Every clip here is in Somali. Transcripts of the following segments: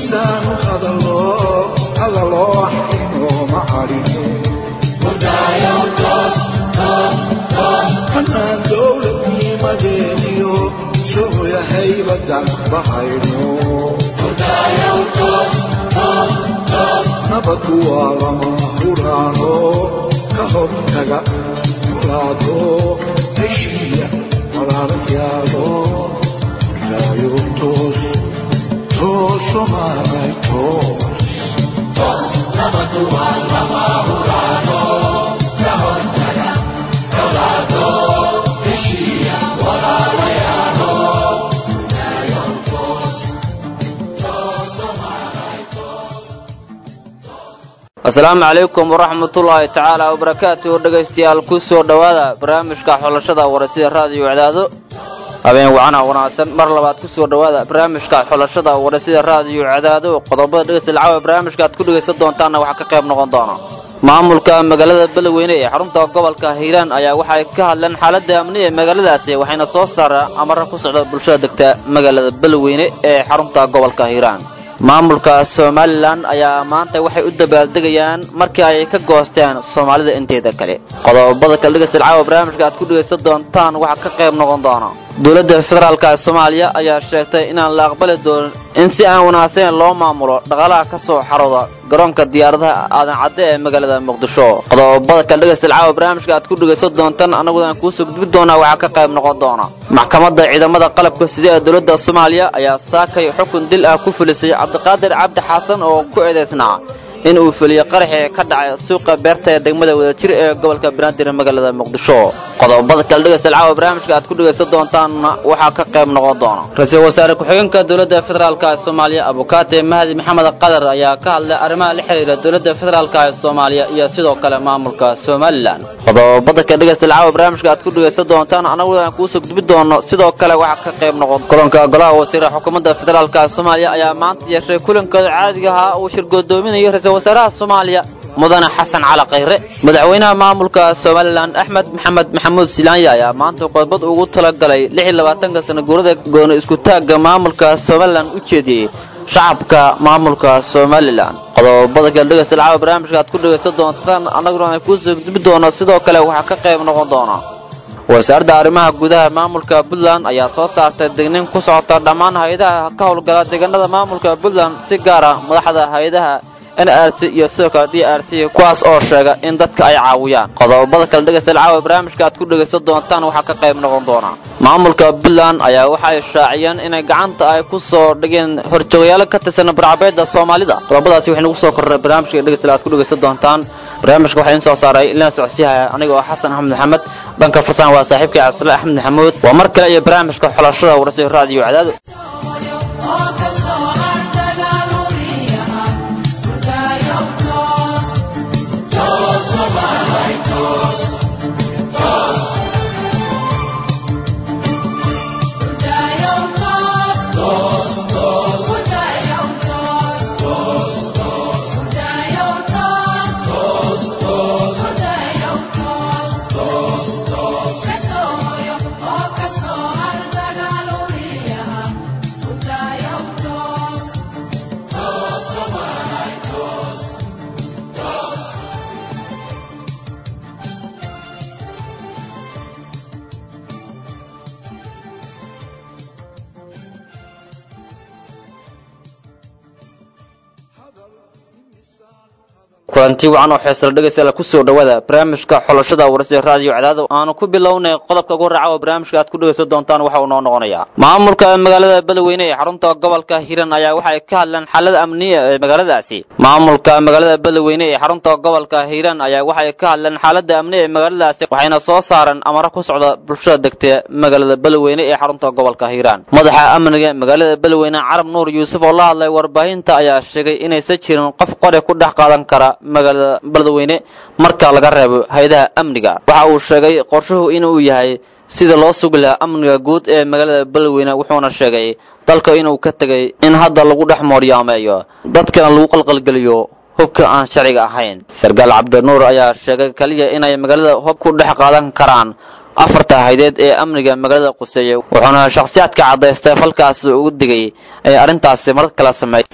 miisaan hada loo ximo macaline hanaan dowladnimadeeniyo sooya haybada bahayno nabadu waa lama huraano ka hortaga muraado heshiiya walaalyaalo ilaayo toos soomaalay toos nabadu waa lama huraano ka hortaga muraado heshiiya walaalyaalo ilaayo toos soomaalay السلام عليكم ورحمة الله تعالى وبركاته dhageystayaal ku soo dhawaada barnaamijka xulashada waraysiga raadiyo cadaado habeen waana wanaagsan mar labaad ku soo dhawaada barnaamijka xulashada waraysiga raadiyo cadaado qodobada dhageystayaal barnaamijka aad ku dhageysan doontaan waxa ka qayb noqon doona maamulka magaalada Beledweyne ee xarunta gobolka Hiiraan ayaa waxay ka hadleen xaaladda amniga ee magaaladaasi waxayna soo saaraan amar ku socda bulshada degta magaalada Beledweyne ee xarunta gobolka Hiiraan maamulka Somaliland ayaa maanta waxay u dabaaldegayaan markii ay ka goosteen Soomaalida inteeda kale qodobada kale dhageystayaal barnaamijka aad ku dhageysan doontaan waxa ka qayb noqon doona dawladda federaalka Soomaaliya ayaa sheegtay inaan la aqbali doonin in si aan wanaagsan loo maamulo dhaqaalaha ka soo xarooda garoonka diyaaradaha aadan cadde ee magaalada Muqdisho qodobada kale dhageystayaal barnaamijka aad ku dhageysan doontaan anaguna ku soo gudbi doona waxa ka qayb noqon doona maxkamadda ciidamada qalabka sida ee dawladda Soomaaliya ayaa saakay xukun dil ah ku fulisay Cabdiqaadir Cabdi Xasan oo ku eedeysnaa in uu fuliyo qarax ka dhacay suuqa beerta ee degmada Wadajir ee gobolka Banaadir magaalada Muqdisho qodobada kale dhageystayaal barnaamijka aad ku dhageysan doontaan waxa ka qayb noqon doona ra'iisul wasaare ku-xigeenka dawladda federaalka Soomaaliya Abukaate Mahdi Maxamed Qadar ayaa ka hadlay arrimaha la xiriira dawladda federaalka Soomaaliya iyo sidoo kale maamulka Somaliland qodobada kale dhageystayaal barnaamijka aad ku dhageysan doontaan anaguna ku soo gudbi doono sidoo kale waxa ka qayb noqon kulanka golaha wasiirada xukuumadda federaalka Soomaaliya ayaa maanta yeeshay kulankooda caadiga ah oo shirgudoominaya وزراء الصومالية مدن حسن على قيره مدعوينا معمولك سوماليلاند أحمد محمد محمود سيلانيا يا maanta qodobad ugu tala galay 26 sano guurada goon isku taaga maamulka Soomaaliland u jeediyay shacabka maamulka Soomaaliland qodobada kale dhageystayaal barnaamijka aad ku dhageysan doontaan anaguna ku soo gudbi doono sidoo kale waxa ka qayb noqon doona wasaaradda arrimaha gudaha maamulka Puntland ayaa soo saartay digniin ku socota dhammaan hay'adaha ka howlgala deegaanada maamulka Puntland si gaar ah madaxda hay'adaha NRC iyo sidoo kale DRC kuwaas oo sheega in dadka ay caawiyaan qodobada kale dhageystayaal barnaamijka aad ku dhageysan doontaan waxa ka qayb noqon doona maamulka Puntland ayaa waxay shaaciyeen inay gacanta ay ku soo dhigeen horjoogayaal ka tirsan barnaamijyada Soomaalida qodobadaasi waxay nagu soo korray barnaamijka dhageystayaal aad ku dhageysan doontaan barnaamijka waxaan soo saaray ilaa socodsiyaha anigoo Xasan Axmed Maxamed dhanka farsamada waa saaxiibkay Cabdullah Axmed Maxamuud waa mar kale iyo barnaamijka xulashada waraysiga raadiyo cadaado kulanti wacan oo xiisal dhageystayaal ku soo dhawaada barnaamijka xulashada waraysiga raadiyo cadaado aanu ku bilownay qodobka ugu raaca barnaamijka aad ku dhageysan doontaan waxa uu noo noqonayaa maamulka magaalada Beledweyne ee xarunta gobolka Hiiraan ayaa waxay ka hadleen xaaladda amniga ee magaaladaasi maamulka magaalada Beledweyne ee xarunta gobolka Hiiraan ayaa waxay ka hadleen xaaladda amniga ee magaaladaasi waxayna soo saareen amar ku socda bulshada degta magaalada Beledweyne ee xarunta gobolka Hiiraan madaxa amniga magaalada Beledweyne Carab Nuur Yuusuf oo la hadlay warbaahinta ayaa sheegay inaysan jirin qof qore ku dhex qaadan kara magaalada Beledweyne marka laga reebo hay'adaha amniga waxa uu sheegay qorshuhu inuu yahay sida loo sugi lahaa amniga guud ee magaalada Beledweyne wuxuuna sheegay dalka inuu ka tagay in hadda lagu dhex mooriyaameeyo dadkana lagu qalqalgeliyo hubka aan sharciga ahayn sargaal Cabdinuur ayaa sheegay kaliya inay magaalada hub ku dhex qaadan karaan afarta hay'adeed ee amniga magaalada Quseeye wuxuuna shakhsiyaadka cadeystay falkaas ugu digay ay arintaasi mar kala sameeyay qorsho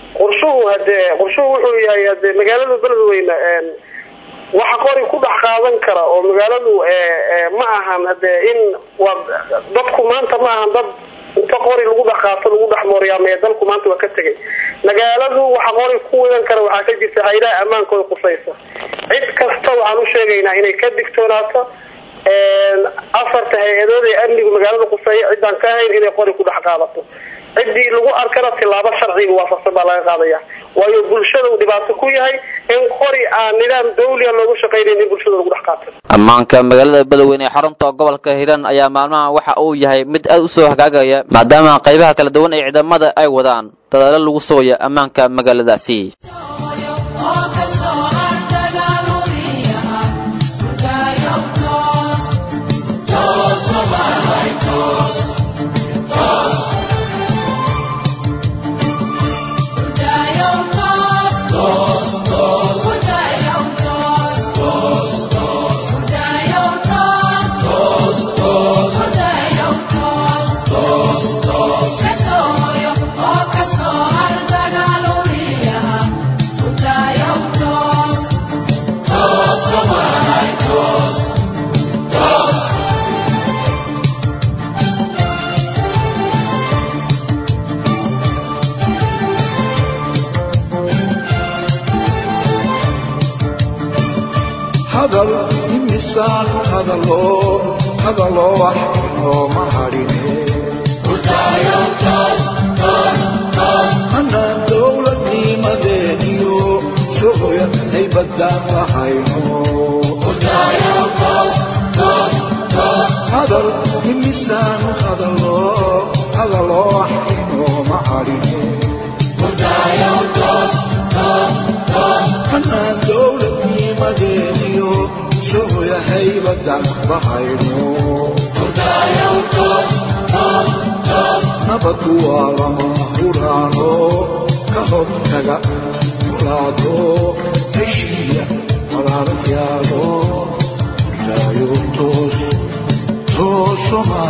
qorshuhu wuxuu yahay magaalada beledweyne waxa qori ku dhex qaadan kara oo magaaladu ma ahan in dadku maanta ma ahan dad inta qori lagu dhex qaato lagu dhex mooryaamay dalku maanta waa ka tagay magaaladu waxa qori ku wadan kara waxa ka jirta hay'adaha amaankooda qusaysa cid kasta waxaan u sheegaynaa inay ka digtoonaato afarta hay'adood ee amniga magaalada qusay cidaan ka hayn inay qori ku dhex qaadato cidii lagu arkana tilaabo sharciga waafaqsan baa laga qaadaya waayo bulshada uu dhibaato ku yahay in qori aan nidaam dawli ah loogu shaqeeyay in bulshada lagu dhex qaato ammaanka magaalada beledweyne ee xarunta gobolka Hiiraan ayaa maalmaha waxa uu yahay mid aad u soo hagaagaya maadaama qaybaha kala duwan ee ciidamada ay wadaan dadaalo lagu sooyo ammaanka magaaladaasi هذا الله وحده ما هرينه أنا دولة مدنيو شوية هيبدا فحينو هذا الميزان هذا الله وحده ما هرينه أنا دولة مدنيو شوية هيبدا فحينو نبتوا لما هرانو كهرتك مرادو هشية مراركيالو لا يوتوس توس ما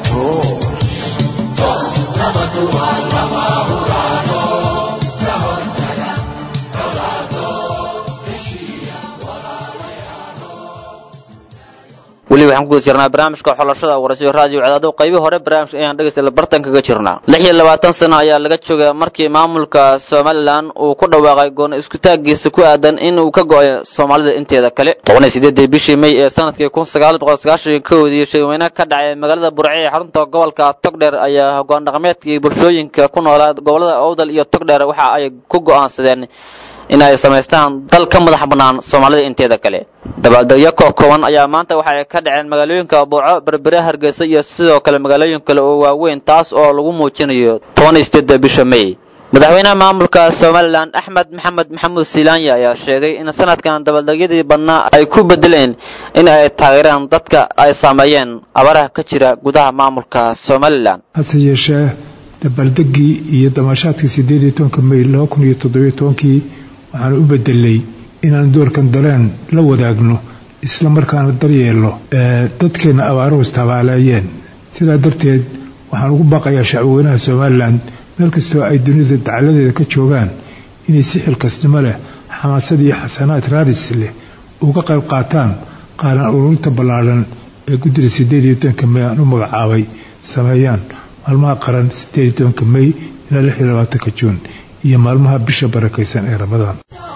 توس نبتوا لما هرانو كهرتك مرادو هشية مراركيالو weli waxaan ku jirnaa barnaamijka xulashada waraysiga raadiyo cadaado qaybi hore barnaamijka ayaan dhageysta bartan kaga jirnaa 26 sano ayaa laga joogay markii maamulka Soomaaliland uu ku dhawaaqay goon isku taagiisa ku aadan in uu ka go'ay Soomaalida inteeda kale 18 bishii May ee sanadkii 1991 shirweyne ka dhacay magaalada Burco ee xarunta gobolka Togdheer ayaa hoggaan dhaqameedkii bulshooyinka ku noolaa gobolada Awdal iyo Togdheer waxa ay ku go'aansadeen in ay sameystaan dal ka madax banaan Soomaalida inteeda kale dabaaldegyo kooban ayaa maanta waxay ka dhaceen magaalooyinka Burco Berbera Hargeysa iyo sidoo kale magaalooyin kale oo waaweyn taas oo lagu muujinayo 18 bisha May madaxweynaha maamulka Soomaaliland Axmed Maxamuud Silaanya ayaa sheegay in sanadkan dabaaldegyadii badnaa ay ku bedeleen in ay taageeraan dadka ay saameeyeen abaaraha ka jira gudaha maamulka Soomaaliland hase yeeshee dabaaldegii iyo damashaadkii 18 May 2017 waxaan u bedelay inaan doorkan dareen la wadaagno isla markaana daryeelo dadkeena abaaruhu istaabaaleeyeen sidaa darteed waxaan ugu baaqayaa shacabweynaha Soomaaliland meel kastoo ay dunida dacaladeeda ka joogaan inay si xilkasnimo leh xamaasad iyo xasanaad raadis leh uga qayb qaataan qaaran ururinta ballaaran ee guddiga 18 May aan u magacaabay sameeyaan maalmaha qaran 18 May ilaa 26 Juun iyo maalmaha bisha barakaysan ee Ramadaan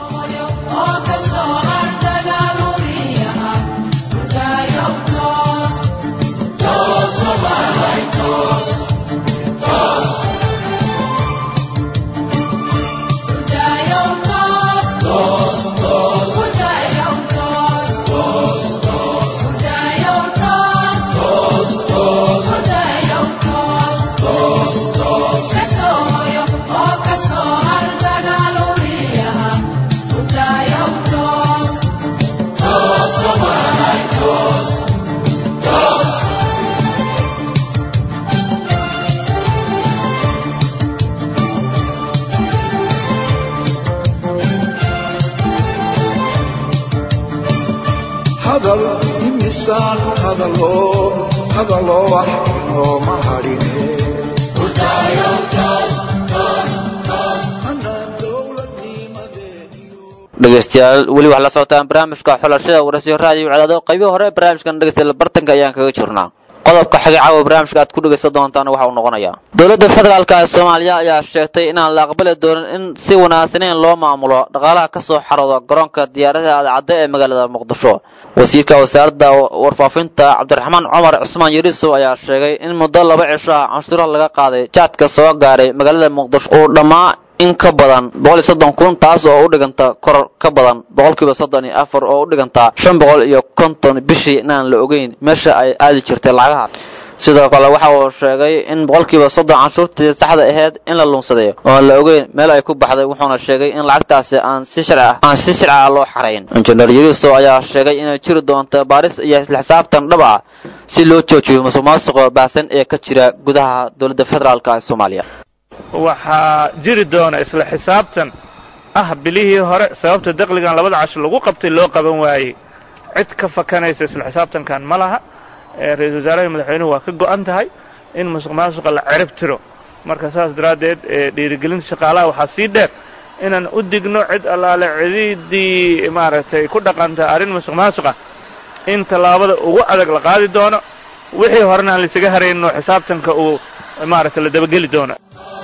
هذا الله وحده ما هرينه dhegeystayaal weli wax la socotaan barnaamijka xulashada waraysiga raadiyo wacdaado qaybo hore barnaamijkan dhegeystayaal bartanka ayaan kaga jirnaa qodobka xigay caawa barnaamijka aad ku dhageysan doontaan waxa uu noqonayaa dowladda federaalka ee Soomaaliya ayaa sheegtay inaan la aqbali doonin in si wanaagsan loo maamulo dhaqaalaha ka soo xarooda garoonka diyaaradaha cadcadda ee magaalada Muqdisho wasiirka wasaaradda warfaafinta Cabdiraxmaan Cumar Cusmaan Yariso ayaa sheegay in muddo 2 cisho ah canshuur laga qaaday jaadka soo gaaray magaalada Muqdisho oo dhamaa in ka badan 130,000 taas oo u dhiganta koror ka badan 34% oo u dhiganta 550 bishii inaan la ogeyn meesha ay aadi jirtay lacagaha sidoo kale waxa uu sheegay in 30% canshuurtii saxda ahayd in la lunsaday oo la ogeyn meel ay ku baxday wuxuuna sheegay in lacagtaasi aan si sharci ah loo xareyn injineer Yariso ayaa sheegay in ay jiri doonto baaris iyo isla xisaabtan dhab ah si loo joojiyo musuqmaasuqa baahsan ee ka jira gudaha dowladda federaalka ee Soomaaliya waxaa jiri doona isla xisaabtan bilihii hore sababta dakhligan 2 casho lagu qabtay loo qaban waayay cid ka fakanaysa isla xisaabtankan ma laha ra'iisul wasaaraha madaxweynuhu waa ka go'an tahay in musuqmaasuqa la cirib tiro marka saas daraadeed dhiirigelinta shaqaalaha waxaa sii dheer inaan u digno cid allaale cidii maaragtay ku dhaqanta arrin musuqmaasuqa in tallaabada ugu adag la qaadi doono wixii horena aan la isaga harayno xisaabtanka uu maaragtay la dabageli doono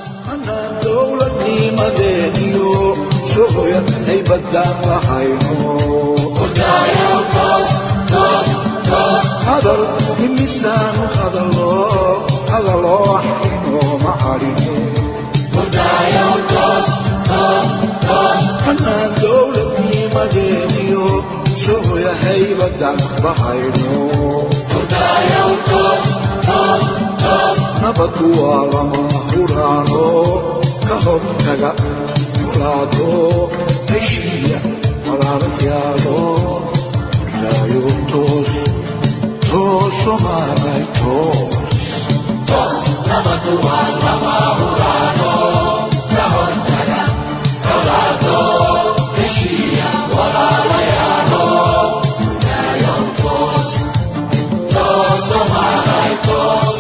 هذا الإنسان هذا الله حكمه معارفه أنا دولتي مدينيو شو يا هيبة بحينو نبتوا على مهورانو كهم كذا مرادو عشية ولا رجالو لا يوتوس توسو ماي توس نبتوا على مهورانو كهم كذا مرادو عشية ولا رجالو لا يوتوس توسو ماي توس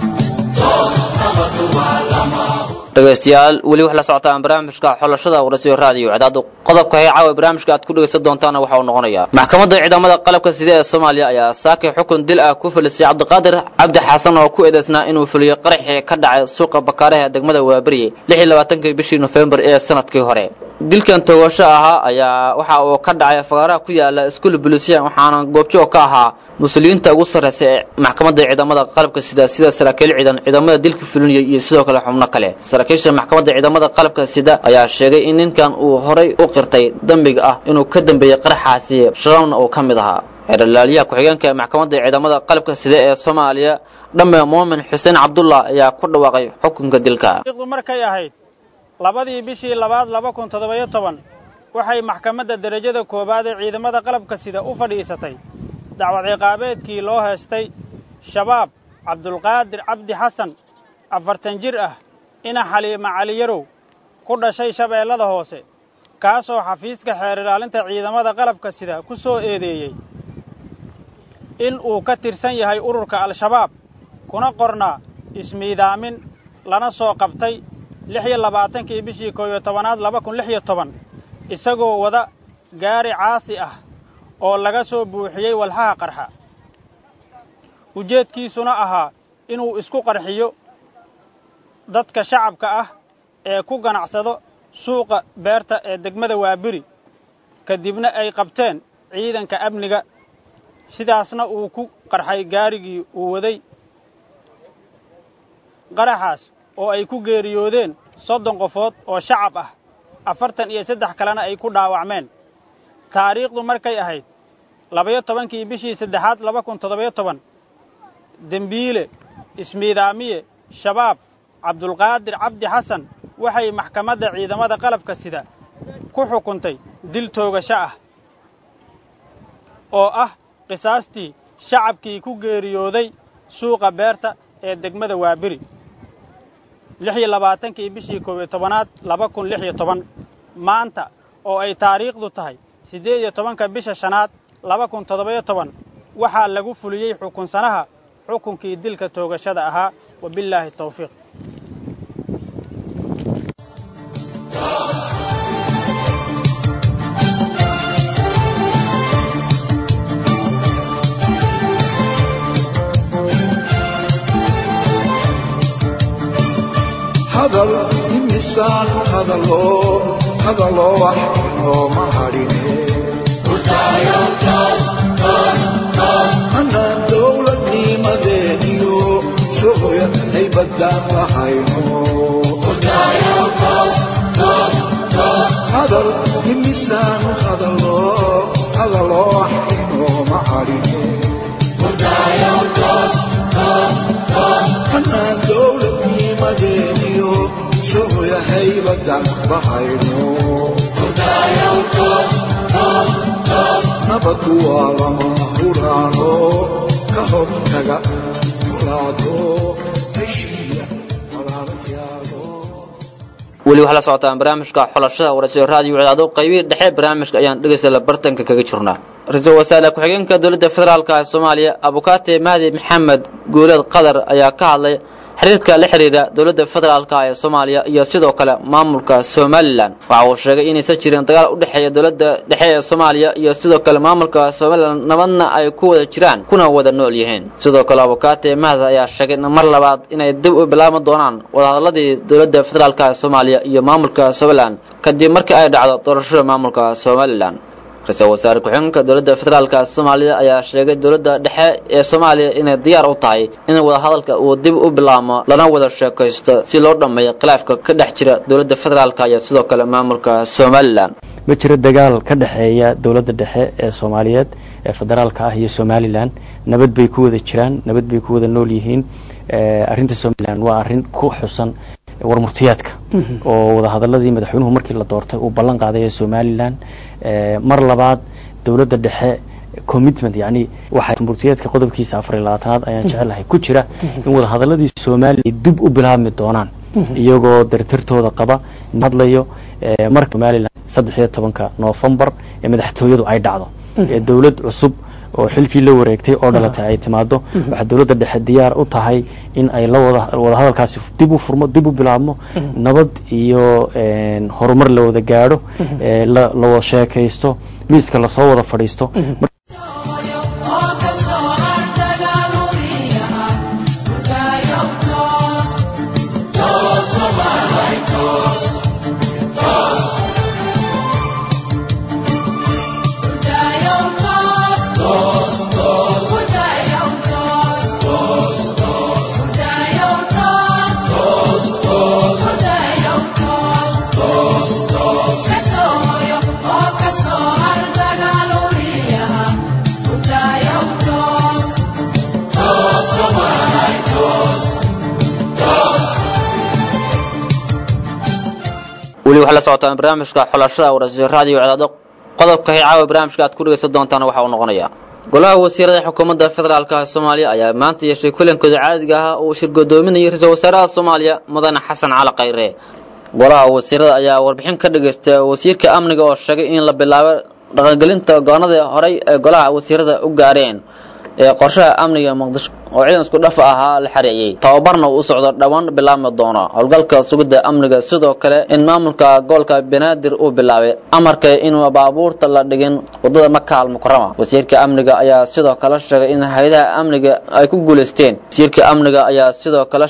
dhageystayaal weli wax la socotaan barnaamijka xulashada waraysiga raadiyo wacdaado qodobka ay caawa barnaamijka aad ku dhageysan doontaan waxa uu noqonayaa maxkamadda ciidamada qalabka sida ee Soomaaliya ayaa saakay xukun dil ah ku filisay Cabdiqaadir Cabdi Xasan oo ku eedeysnaa inuu fuliyo qaraxii ka dhacay suuqa Bakaaraha degmada Waabari 26 bishii November ee sanadkii hore dilkan toogosho ahaa ayaa waxa uu ka dhacay fagaaraha ku yaala iskuul booliisiya waxaana goobjoog ka ahaa muslimiinta ugu sarreeya ee maxkamadda ciidamada qalabka sida saraakiil ciidamada dilka fulinaya iyo sidoo kale xubno kale saraakiisha maxkamadda ciidamada qalabka sida ayaa sheegay in ninkan uu horay u qirtay dambiga ah inuu ka dambeeyay qaraxaasi shaqana oo kamid ahaa xeerlaaliyaha ku-xigeenka maxkamadda ciidamada qalabka sida ee Soomaaliya dhamme Muumin Xuseen Cabdullah ayaa ku dhawaaqay xukunka dilka markay ahayd 2 bishii 2017 waxay maxkamadda darajada koobaad ee ciidamada qalabka sida u fadhiisatay dacwad ciqaabeedkii loo heestay shabaab Cabdulqaadir Cabdi Xasan 40 jir ah ina Xaliima Cali Yarow ku dhashay Shabeellada Hoose kaasoo xafiiska xeer ilaalinta ciidamada qalabka sida ku soo eedeeyay in uu ka tirsan yahay ururka Al-Shabaab kuna qornaa ismiidaamin lana soo qabtay 26 bishii 11aad 2016 isagoo wada gaari caasi ah oo laga soo buuxiyay walxaha qarxa ujeedkiisuna ahaa inuu isku qarxiyo dadka shacabka ah ee ku ganacsado suuqa beerta ee degmada Waabiri kadibna ay qabteen ciidanka amniga sidaasna uu ku qarxay gaarigii uu waday qaraxaas oo ay ku geeriyoodeen 30 qofood oo shacab ah 43 kalena ay ku dhaawacmeen taariikhdu markay ahayd 12 bishii 3aad 2017 dambiile ismiidaamiye shabaab Cabdulqaadir Cabdi Xasan waxay maxkamadda ciidamada qalabka sida ku xukuntay dil toogasho ah oo ah qisaastii shacabkii ku geeriyooday suuqa beerta ee degmada Waabiri 26 bishii 11aad 2016 maanta oo ay taariikhdu tahay 18 bisha 5aad 2017 waxaa lagu fuliyay xukunsanaha xukunkii dilka toogashada ahaa wabillahi tawfiiq hadaloo wax inooma hadhine anaan dowladnimadeeniyo sohoya haybadaan lahayno hadal imisaanu hadaloo wax inooma hadhine anaan dowladnimadeeniyo sohoya haybadaan lahayno nabadku waa lama huraano ka hortaga muraado heshiiya walaalyaalo weli waxaa la socotaan barnaamijka xulashada waraysiga raadiyo wadaado qaybihii dhexe barnaamijka ayaan dhegeysta bartanka kaga jirnaa ra-iisul wasaare ku-xigeenka dowladda federaalka ee Soomaaliya Abukaate Mahdi Maxamed Guuleed Qadar ayaa ka hadlay xiriirka la xiriira dowladda federaalka ee Soomaaliya iyo sidoo kale maamulka Somaliland waxa uu sheegay in aysan jirin dagaal u dhaxeeya dowladda dhexe ee Soomaaliya iyo sidoo kale maamulka Somaliland nabadna ay ku wada jiraan kuna wada nool yihiin sidoo kale Abukaate Mahdi ayaa sheegay in mar labaad inay dib u bilaaban doonaan wadahadalladii dowladda federaalka ee Soomaaliya iyo maamulka Somaliland kadib markii ay dhacdo doorashada maamulka Somaliland ra-iisul wasaare ku-xigeenka dowladda federaalka Soomaaliya ayaa sheegay dowladda dhexe ee Soomaaliya inay diyaar u tahay in wada hadalka uu dib u bilaabo lana wada sheekaysto si loo dhameeyo khilaafka ka dhex jira dowladda federaalka iyo sidoo kale maamulka Somaliland ma jiro dagaal ka dhaxeeya dowladda dhexe ee Soomaaliyeed ee federaalka ah iyo Somaliland nabad bay ku wada jiraan nabad bay ku wada nool yihiin arrinta Somaliland waa arrin ku xusan warmurtiyaadka oo wada hadalladii madaxweynuhu markii la doortay uu ballan qaaday ee Somaliland mar labaad dowladda dhexe commitment yani waxa warmurtiyaadka qodobkiisa 24aad ayaan jecelahay ku jira in wada hadalladii Somaliland dib u bilaabmi doonaan iyagoo dartartooda qaba hadlayo marka Somaliland 13 November ee madaxtooyadu ay dhacdo dowlad cusub oo xilkii la wareegtay oo dhalatay ay timaado waxa dowladda dhexe diyaar u tahay in ay la wada hadalkaasi dib u furmo dib u bilaabmo nabad iyo horumar la wada gaaro la wada sheekaysto miiska la soo wada fadhiisto weli waxa la socotaan barnaamijka xulashada waraysiga raadiyo wadaado qodobka caawa barnaamijka aad ku dhageysan doontaan waxa uu noqonayaa golaha wasiirada xukuumadda federaalka Soomaaliya ayaa maanta yeeshay kulankooda caadiga ah oo shir godoominaya ra-iisul wasaaraha Soomaaliya Mudane Xasan Cali Khayre golaha wasiirada ayaa warbixin ka dhageystay wasiirka amniga oo sheegay in la bilaabo dhaqangelinta go'aanada hore ee golaha wasiirada u gaareen ee qorshaha amniga Muqdisho oo ciidan isku dhaf ahaa la xareeyay tababarna uu socdo dhawaan bilaabma doono howlgalka sugidda amniga sidoo kale in maamulka gobolka Banaadir uu bilaabay amarka in baabuurta la dhigin wadada Makka al-Mukarrama wasiirka amniga ayaa sidoo kale sheegay in hay'adaha amniga ay ku guuleysteen wasiirka amniga ayaa sidoo kale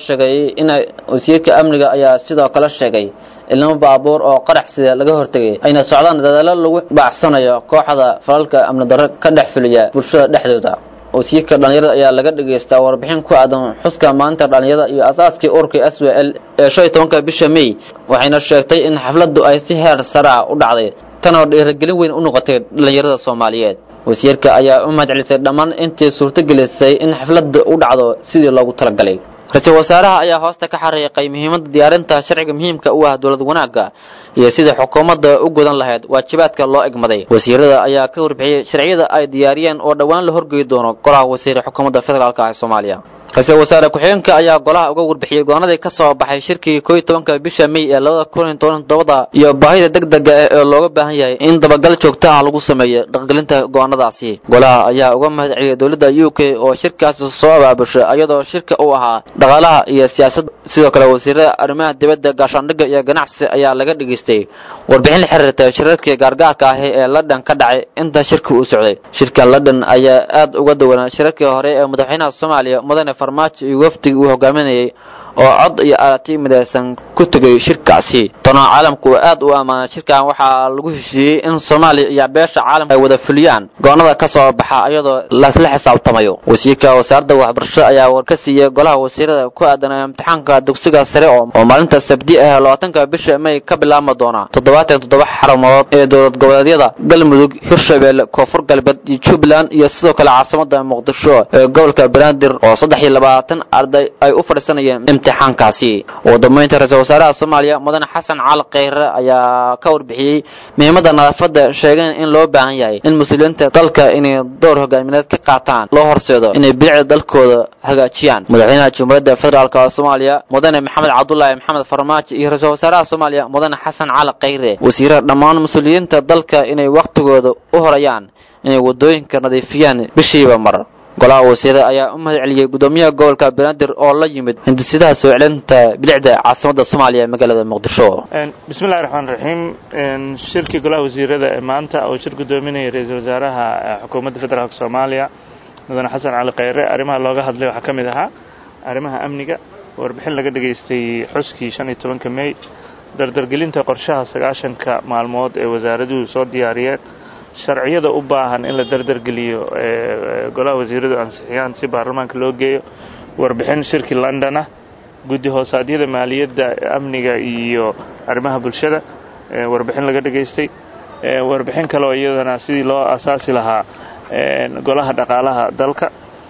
sheegay ilmo baabuur oo qarax sida laga hortagay ayna socdaan dadaalo lagu baacsanayo kooxda falalka amni darro ka dhex fuliya bulshada dhexdooda wasiirka dhalinyarada ayaa laga dhageystaa warbixin ku aadan xuska maanta dhalinyarada iyo asaaskii ururka SWL ee 15 bisha May waxayna sheegtay in xafladdu ay si heer sare u dhacday tan oo dhiirigelin weyn u noqotay dhalinyarada Soomaaliyeed wasiirka ayaa u mahadcelisay dhammaan intii suurtagelisay in xafladdu u dhacdo sidii loogu talagalay ra-iisul wasaaraha ayaa hoosta ka xariiqay muhiimadda diyaarinta sharciga muhiimka u ah dowlad wanaagga iyo sida xukuumadda u gudan lahayd waajibaadka loo egmaday wasiirada ayaa ka warbixiyay sharciyada ay diyaariyeen oo dhawaan la horgeey doono golaha wasiirada xukuumadda federaalka ee Soomaaliya ra-iisul wasaare ku-xigeenka ayaa golaha uga warbixiyay go'aanadii ka soo baxay shirkii 11 bisha May ee 2017 iyo baahida degdega ah ee looga baahan yahay in dabagal joogto ah lagu sameeyo dhaqangelinta go'aanadaasi golaha ayaa uga mahadceliyay dowladda UK oo shirkaasi soo abaabushay iyadoo shirka uu ahaa dhaqaalaha iyo siyaasadda sidoo kale wasiirada arrimaha dibadda gaashaandhigga iyo ganacsi ayaa laga dhageystay warbixin la xiriirta shirarkii gaargaarka ah ee London ka dhacay inta shirku uu socday shirka London ayaa aad uga duwanaa shirarkii hore ee madaxweynaha Soomaaliya Mudane farmaajo iyo wafdiga uu hogaaminayay oo cod iyo aragti midaysan ku tagay shirkaasi tona caalamku aad u amaanay shirkan waxaa lagu heshiiyey in Soomaaliya iyo beesha caalamka ay wada fuliyaan go'aanada ka soo baxa iyadoo la isla xisaabtamayo wasiirka wasaaradda waxbarashada ayaa war ka siiyay golaha wasiirada ku aadan imtixaanka dugsiga sare oo maalinta Sabti ah 20 bisha May ka bilaabma doona 77 xarumood ee dowlad goboleedyada Galmudug Hirshabelle Koonfur Galbeed iyo Jubbaland iyo sidoo kale caasimada Muqdisho ee gobolka Banaadir oo 23 arday ay u fadhiisanayeen imtixaankaasi wadamaynta ra'iisul wasaaraha Soomaaliya Mudane Xasan Cali Khayre ayaa ka warbixiyay muhiimadda nadaafadda sheegeen in loo baahan yahay in mas'uuliyiinta dalka inay door hogaamineed ka qaataan loo horseedo inay bilicda dalkooda hagaajiyaan madaxweynaha Jamhuuriyadda Federaalka Soomaaliya Mudane Maxamed Cabdullaahi Maxamed Farmaajo iyo ra'iisul wasaaraha Soomaaliya Mudane Xasan Cali Khayre wasiirada dhammaan mas'uuliyiinta dalka inay waqtigooda u horayaan inay wadooyinka nadiifiyaan bishiiba mar golaha wasiirada ayaa u mahadceliyay gudoomiyaha gobolka Banaadir oo la yimid hindisidaha soo celinta bilicda caasimada Soomaaliya magaalada Muqdisho bismillaahir rahmaanir rahiim shirki golaha wasiirada maanta oo shir gudoominaya ra'iisul wasaaraha xukuumadda federaalka Soomaaliya Mudane Xasan Cali Khayre arrimaha looga hadlay waxa kamid ahaa arrimaha amniga warbixin laga dhageystay xuskii 15 May dardargelinta qorshaha 90 maalmood ee wasaaraduhu soo diyaariyeen sharciyada u baahan in la dardargeliyo golaha wasiiradu ansixiyaan si baarlamaanka loo geeyo warbixin shirki London ah guddi hoosaadyada maaliyadda amniga iyo arrimaha bulshada warbixin laga dhageystay warbixin kale oo iyadana sidii loo asaasi lahaa golaha dhaqaalaha dalka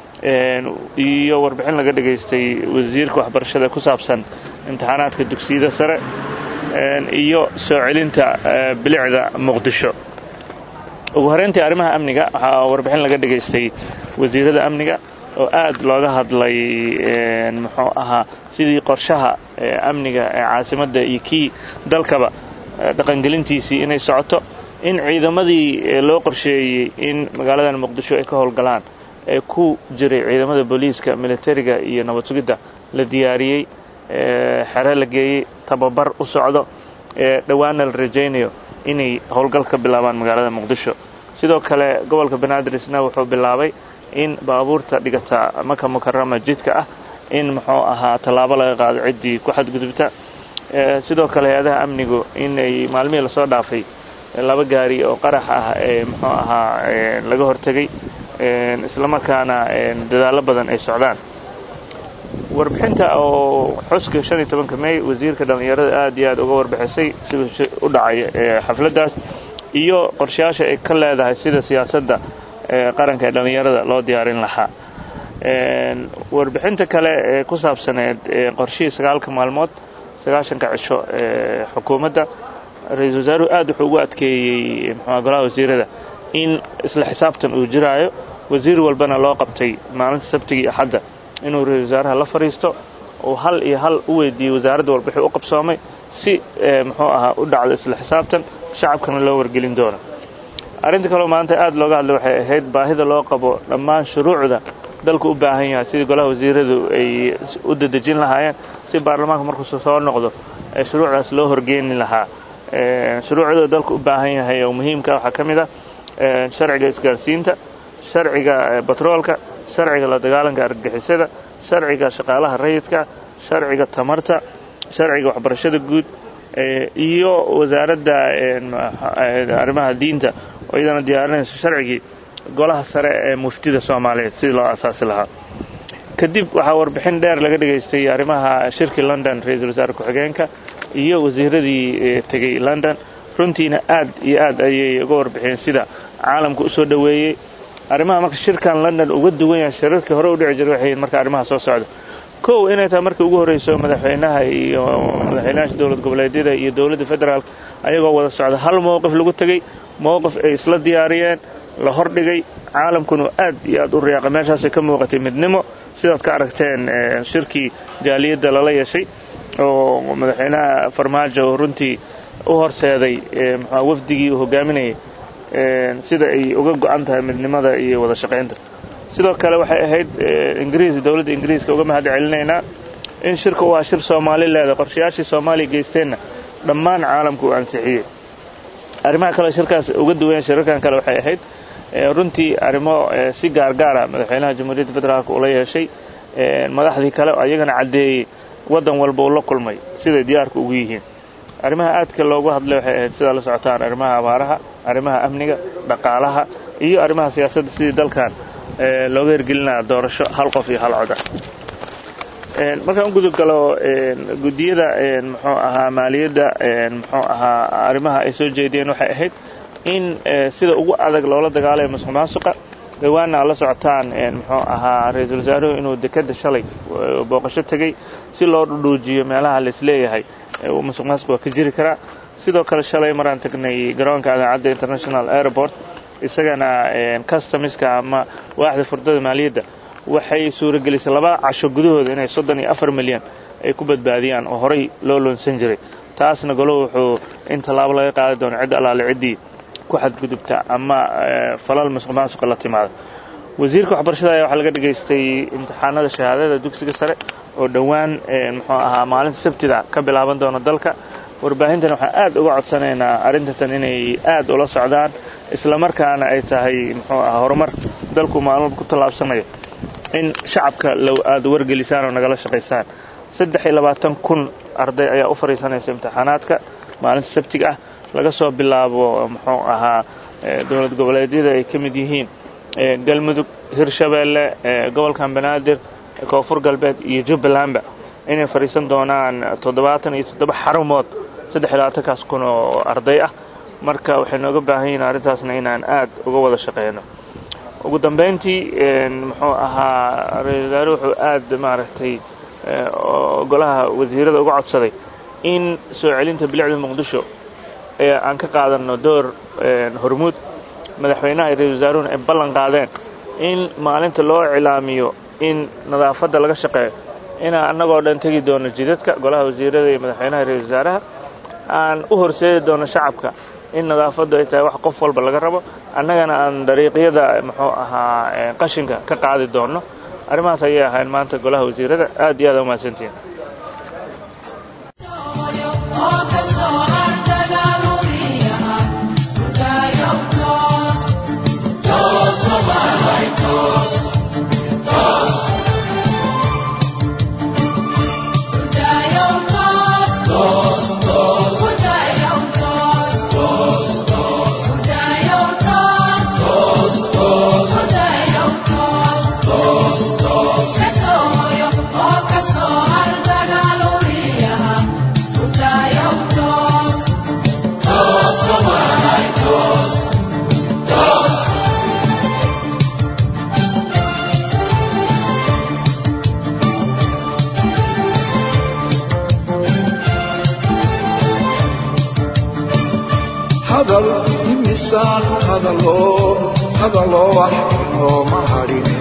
iyo warbixin laga dhageystay wasiirka waxbarashada ku saabsan imtixaanaadka dugsiyada sare iyo soo celinta bilicda Muqdisho ugu horeyntii arrimaha amniga waxa warbixin laga dhageystay wasiirada amniga oo aad looga hadlay muxuu ahaa sidii qorshaha amniga ee caasimadda iyo kii dalkaba dhaqangelintiisii inay socoto in ciidamadii loo qorsheeyay in magaalada Muqdisho ay ka howlgalaan ee ku jiray ciidamada booliiska militariga iyo nabad sugidda la diyaariyay xare la geeyay tababar u socdo dhawaana la rajaynayo inay howlgal ka bilaabaan magaalada Muqdisho sidoo kale gobolka Banaadir isna wuxuu bilaabay in baabuurta dhigata Maka Mukarrama jidka ah in muxuu ahaa talaabo laga qaado cidii ku xadgudubta sidoo kale hay'adaha amnigu inay maalmihii la soo dhaafay laba gaari oo qarax ah ee muxuu ahaa laga hortagay isla markaana dadaalo badan ay socdaan warbixinta oo xuska 15 May wasiirka dhalinyarada aad iyo aad uga warbixisay sida u dhacay xafladaas iyo qorshayaasha ay ka leedahay sida siyaasadda qaranka ee dhalinyarada loo diyaarin lahaa warbixinta kale ee ku saabsaneed qorshihii 9 maalmood 90 cisho xukuumadda ra'iisul wasaaruhu aad wuxuu ugu adkeeyay golaha wasiirada in isla xisaabtan uu jiraayo wasiir walbana loo qabtay maalinta Sabtiga iyo Axadda inuu ra'iisul wasaaraha la fariisto oo hal iyo hal u weydiiyo wasaaradda warbixin u qabsoomay si muxuu ahaa u dhacdo isla xisaabtan shacabkana loo wargelin doono arrinta kale maanta aad looga hadlay waxay ahayd baahida loo qabo dhammaan shuruucda dalku u baahan yahay sidii golaha wasiiradu ay u dadajin lahaayeen si baarlamaanka markuu soo noqdo shuruucdaas loo horgeeni lahaa shuruucda dalku u baahan yahay oo muhiimka waxa kamid ah sharciga isgaarsiinta sharciga batroolka sharciga la dagaalanka argagixisada sharciga shaqaalaha rayidka sharciga tamarta sharciga waxbarashada guud iyo wasaaradda arrimaha diinta oo iyadana diyaarinayso sharcigii golaha sare ee muftida Soomaaliyeed sidii loo asaasi lahaa kadib waxa warbixin dheer laga dhageystay arrimaha shirki London ra'iisul wasaare ku-xigeenka iyo wasiiradii tagay London runtiina aad iyo aad ayay uga warbixiyeen sida caalamku u soo dhaweeyay arrimaha marka shirkan London uga duwan yahay shirarkii hore u dhici jiray waxay marka arrimaha soo socdo koow inay tahay markii ugu horeyso madaxweynaha iyo madaxweynaha dowlad goboleedyada iyo dowladda federaalka ayagoo wada socda hal mowqif lagu tagay mowqif ay isla diyaariyeen la hordhigay caalamkuna aad iyo aad u riyaaqay meeshaas ka muuqatay midnimo sidaad ka aragteen shirkii jaaliyadda lala yeeshay oo madaxweynaha Farmaajo runtii u horseeday wafdigii uu hogaaminayay sida ay uga go'an tahay midnimada iyo wada shaqeynta sidoo kale waxay ahayd dowladda Ingiriiska uga mahad celinayna in shirku waa shir Soomaali leedahay qorshayaashii Soomaali geysteenna dhammaan caalamku uu ansixiyay arrimaha kale shirkaas uga duwan shirarkan kale waxay ahayd runtii arrimo si gaar ah madaxweynaha Jamhuuriyadda Federaalka uu la yeeshay madaxdii kale ayagana cadeeyay waddan walba uu la kulmay siday diyaarka ugu yihiin arrimaha aadka loogu hadlay waxay ahayd sidaa la socotaan arrimaha abaaraha arrimaha amniga dhaqaalaha iyo arrimaha siyaasadda sidii dalkan looga hirgelinaya doorasho hal qof iyo hal cod ah markaan u gudub galo guddiyada muxuu ahaa maaliyadda muxuu ahaa arrimaha ay soo jeediyeen waxay ahayd in sida ugu adag loola dagaalayo musuqmaasuqa dhawaana la socotaan muxuu ahaa ra'iisul wasaaruhu inuu dekada shalay booqasho tagay si loo dhuujiyo meelaha la isleeyahay musuqmaasuq waa ka jiri karaa sidoo kale shalay maraan tagnay garoonka Aadan International Airport isagana customerska ama waaxda furdada maaliyadda waxay suuragelisay 2 casho gudahooda inay 34 milyan ay ku badbaadiyaan oo horay loo loonsan jiray taasna golo wuxuu inta laab laga qaadi doono cid alaale cidii ku xadgudubta ama falal musuqmaasuq la timaado wasiirka waxbarashada ayaa waxa laga dhageystay imtixaanada shahaadada dugsiga sare oo dhawaan muxuu ahaa maalinta Sabtida ka bilaaban doona dalka warbaahintan waxa aad uga codsanaynaa arintan inay aad ula socdaan isla markaana ay tahay muxuu ahaa horumar dalku maalmo ku talaabsanayo in shacabka loo aad wargelisaan oo nagala shaqeysaan 23,000 arday ayaa u fariisanaysa imtixaanaadka maalinta Sabtiga ah laga soo bilaabo muxuu ahaa dawlad goboleedyada ay kamid yihiin galmudug hirshabeelle gobolka banaadir koonfur galbeed iyo jubbaland inay fariisan doonaan 77 xarumood 23,000 oo arday ah marka waxay nooga baahan yihiin arintaasna inaan aad uga wada shaqeyno ugu dambeyntii muxuu ahaa ra'iisul wasaaruhu wuxuu aad maaragtay golaha wasiirada uga codsaday in soo celinta bilicda muqdisho aan ka qaadano door hormuud madaxweynaha iyo ra'iisul wasaaruhu ay ballan qaadeen in maalinta loo cilaamiyo in nadaafadda laga shaqeeyo in annagoo dhan tagi doono jidadka golaha wasiirada iyo madaxweynaha iyo ra'iisul wasaaraha aan u horseedi doono shacabka in nadaafaddu ay tahay wax qof walba laga rabo annagana aan dariiqyada muxuu ahaa qashinka ka qaadi doono arrimahaas ayay ahayn maanta golaha wasiirada aad iyo aad u mahadsantihiin hadaloo wax nooma hadhine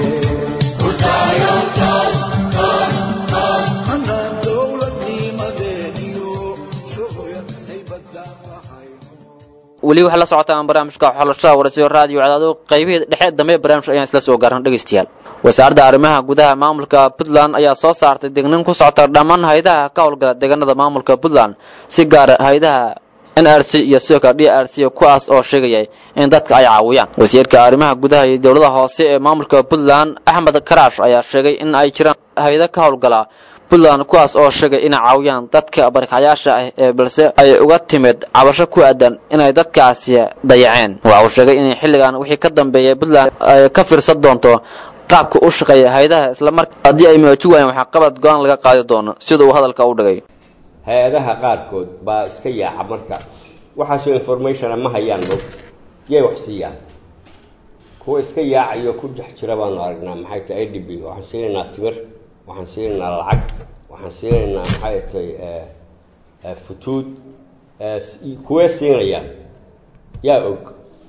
hanaan dowladnimadeediyo shucuya ay badaan lahayno weli waxaa la socotaan barnaamijka xulashada waraysiga raadiyo cadaado qaybihii dhexe dambe barnaamijka ayaan isla soo gaarnay dhageystayaal wasaaradda arrimaha gudaha maamulka Puntland ayaa soo saartay digniin ku socota dhammaan hay'adaha ka howlgala deegaanada maamulka Puntland si gaar ah hay'adaha NRC iyo sidoo DRC kuwaas oo sheegay in dadka ay caawiyaan wasiirka arrimaha gudaha iyo dawladda hoose ee maamulka Puntland Axmed Karash ayaa sheegay in ay jiraan hay'ado ka howlgala Puntland kuwaas oo sheegay in ay caawiyaan dadka barakacayaasha ah ee balse ay uga timid cabasho ku aadan inay dadkaasi dayaceen waxa uu sheegay in xilligan wixii ka dambeeyay Puntland ay ka fiirsan doonto qaabka u shaqeeya hay'adaha isla markaana haddii ay muujiyaan waxa qabad go'aan laga qaadi doono sida uu hadalka u dhigay hay-adaha qaarkood baa iska yaaca marka waxaasoo information ma hayaan log yay wax siiyaan kuwa iska yaacayo ku dhex jira baanu aragnaa maxay tahay IDB waxaan siinaynaa timir waxaan siinaynaa lacag waxaan siinaynaa maxay tahay futuud kuwa siinayaan yaa og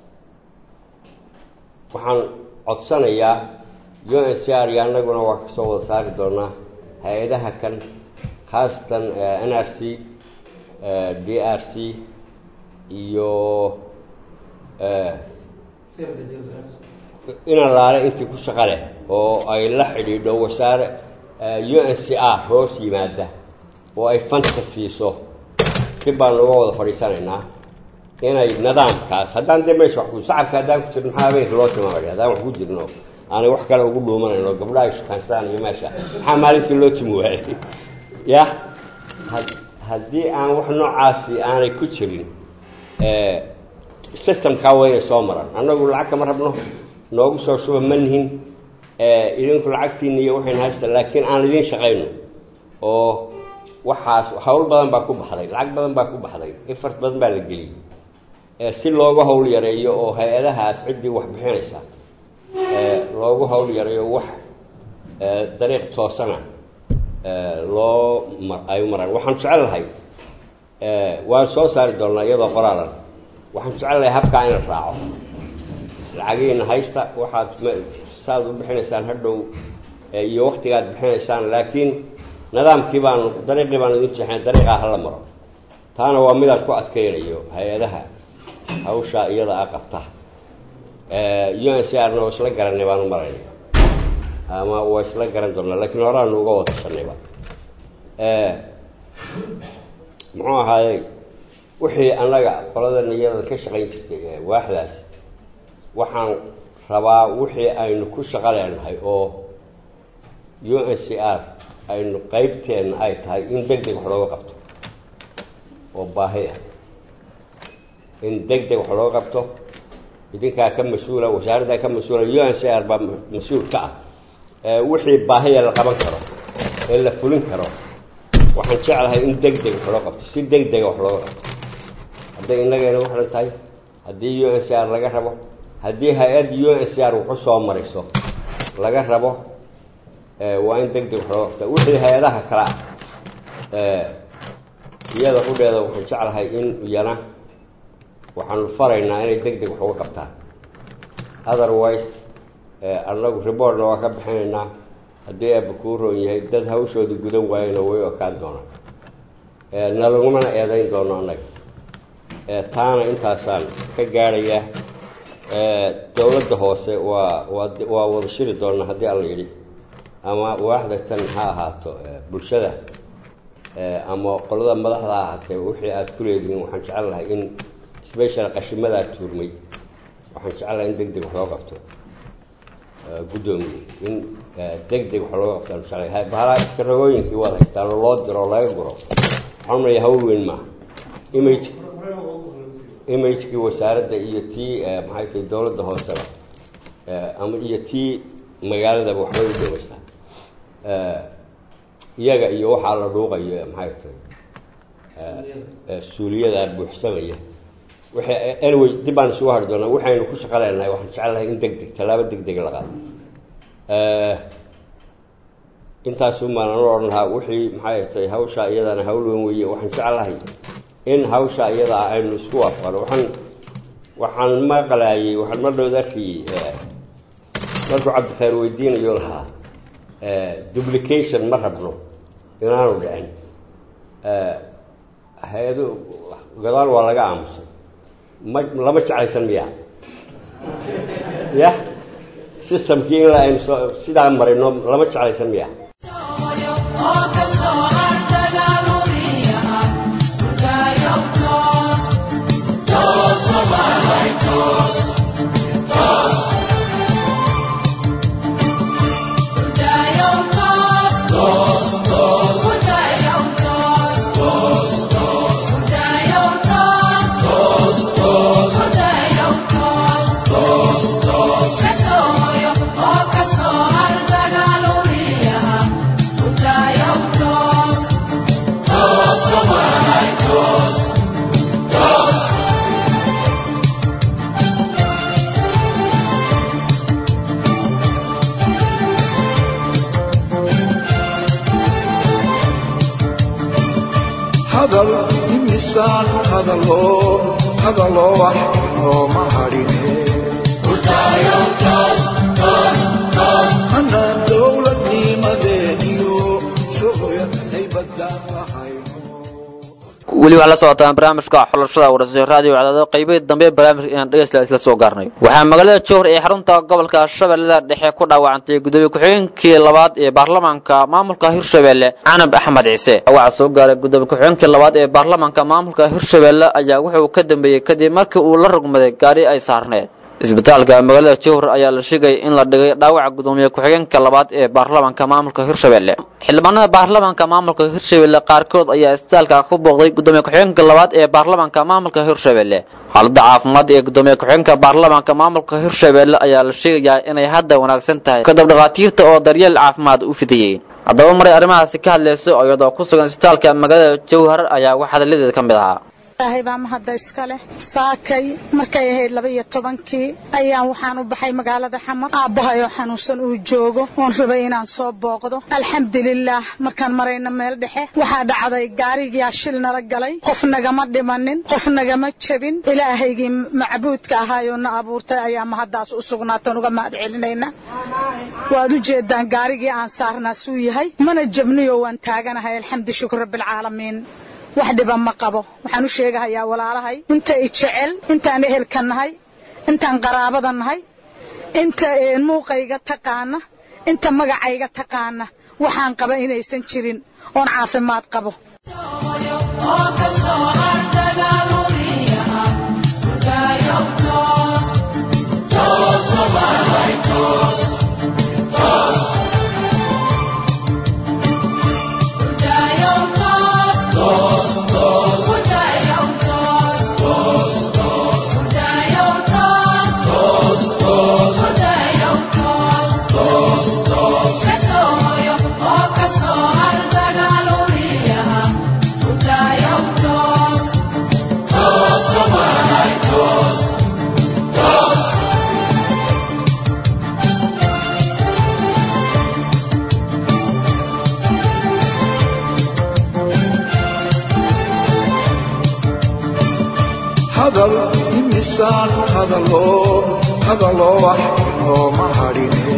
waxaan codsanayaa UNHCR iyo annaguna waa kasoo wada saari doonaa hay-adaha kan khaasatan NRC DRC iyo inaan laale intii ku shaqo leh oo ay la xidhiidho wasaare UNHCR hoos yimaada oo ay fanta siiso dib baan uga wada fadhiisanaynaa inay nidaamkaas haddaan dee meesha wax ku shacabka haddaan ku jirno maxaa habeenka loo timaamaya haddaan wax ku jirno aanay wax kale ugu dhuumanayno gabdhaha ay shaqaystaan iyo meesha maxaa maalintii loo timi waayay ya haddii aan wax noocaasi aanay ku jirin systemkaa waa inay soo maraan annagu lacag kama rabno noogu soo shuba ma nihin idinku lacagtiina iyo waxayna haysta laakiin aan idiin shaqayno oo waxaas hawl badan baa ku baxday lacag badan baa ku baxday effort badan baa la geliyey si loogu hawl yareeyo oo hay-adahaas ciddii wax bixinaysa loogu hawl yareeyo wax dariiq toosana ay u maraan waxaan jecel lahay waan soo saari doonnaa iyadoo qoraalan waxaan jecel lahay habkaa in la raaco lacagiina haysta waxaad saad u bixinaysaan hadhow iyo waktigaad bixinaysaan laakiin nidaamkii baanu dariiqii baanu idin jeexeen dariiqaa hala maro taana waa midaan ku adkaynayo hay-adaha hawshaa iyada a qabta UNHCR na waa isla garanay baanu marayna ama waa isla garan doonaa laakiin horaanu uga wada tashanayba muxuu ahaayey wixii annaga qoladan iyada ka shaqayn jirtay waaxdaas waxaan rabaa wixii aynu ku shaqo leenahay oo UNHCR aynu qaybteenna ay tahay in deg deg wax looga qabto oo baahi ah in deg deg wax looga qabto idinkaa ka mas-uula wasaaraddaa ka mas-uula UNHCR baa mas-uul ka ah wixii baahiya la qaban karo ee la fulin karo waxaan jeclahay in deg deg wax loo qabto si deg dega wax looga qabto hadday innagayna u xihan tahay haddii UNHCR laga rabo haddii hay-adda UNHCR wuxu soo mariso laga rabo waa in deg deg wax looga qabta wixii hay-adaha kale ah iyada qudheeda waxaan jeclahay in iyana waxaanu faraynaa inay deg deg wax uga qabtaan otherwise annagu reportna waa ka bixinaynaa haddii aaba kuu roon yahay dad hawshooda gudan waayana way okaan doonaan na lagumana eedayn doono annaga taana intaasaan ka gaadhayaa dowladda hoose waa wada shiri doonaa haddii alla yidhi ama waaxda tan ha ahaato bulshada ama qolada madaxda ha ahaatee wixii aada ku leedihiin waxaan jecel lahay in special qashimadaa tuurmay waxaan jecel lahay in deg deg wax loo qabto guddoomiye in deg deg wax looga qabtaan jeclay bahala iskaragooyinkii waad haystaan oo loo diro oo laga guro waxaan umaleeya hawl weyn maaha imagekii wasaaradda iyo tii maxay tahay dowladda hooseba ama iyo tii magaaladaba waxbay u dhamaysaa iyaga iyo waxaa la dhuuqayo maxay tahay suuliyadaa buuxsamaya waxay anyway dib baan isugu hari doonaa waxaynu ku shaqo leenahay waxaan jecel lahay in deg deg tallaabo deg deg la qaado intaasu maanan u odhan lahaa wixii maxay tahay hawshaa iyadana hawl weyn weeye waxaan jecel lahay in hawshaa iyada ah aynu isku waafaqno waxaan maqlaayey waxaan mar dhowd arkayey markuu cabdikheer weydiinayo lahaa duplication ma rabno inaanu dhicin hay-ado gadaal waa laga aamusay lama jeclaysan miya ya systemkii in aynu sidaa marino lama jeclaysan miya hadaloo wax nooma hadhine anaan dowladnimadeeniyo shucuya haybadaan lahayno weli waxaa la socotaan barnaamijka xulashada waraysiga raadiyo cadaado qaybihii dambe barnaamijka inaan dhegeysta isla soo gaarnay waxaa magaalada Jowhar ee xarunta gobolka Shabeellaha Dhexe ku dhaawacantay gudoomiye ku-xigeenkii labaad ee baarlamaanka maamulka Hirshabeelle Canab Axmed Ciise waxa soo gaaray gudoomiye ku-xigeenkii labaad ee baarlamaanka maamulka Hirshabeelle ayaa wuxuu ka dambeeyay kadib markii uu la rugmaday gaari ay saarneed isbitaalka magaalada Jowhar ayaa la sheegay in la dhigay dhaawac gudoomiye ku-xigeenka labaad ee baarlamaanka maamulka Hirshabelle xildhibaanada baarlamaanka maamulka Hirshabelle qaarkood ayaa isbitaalka ku booqday gudoomiye ku-xigeenka labaad ee baarlamaanka maamulka Hirshabelle xaaladda caafimaad ee gudoomiye ku-xigeenka baarlamaanka maamulka Hirshabelle ayaa la sheegay inay hadda wanaagsan tahay kadib dhaqaatiirta oo daryeel caafimaad u fidiyay haddaba maray arrimahaasi ka hadlayso iyadoo ku sugan isbitaalka magaalada Jowhar ayaa waxa hadalada ka mid ah baa mahadda iska leh saakay markay ahayd 12kii ayaan waxaan u baxay magaalada Xamar aabahayo xanuunsan uu joogo oon rabay inaan soo booqdo alxamdulillaah markaan marayna meel dhexe waxaa dhacday gaarigii shil nala galay qof nagama dhimanin qof nagama jabin ilaahaygi macbuudka ahaayo na abuurtay ayaa mahaddaas u sugnaatan uga mahad celinayna waad u jeedaan gaarigii aan saarnaa suu yahay mana jabniyo waan taaganahay alxamdu shukr rabbil caalamiin wax dhiba ma qabo waxaan u sheegayaa walaalahay inta ay jecel intaan ehelka nahay intaan qaraabada nahay inta muuqayga taqaana inta magacayga taqaana waxaan qaba inaysan jirin oon caafimaad qabo hadaloo wax inooma hadhine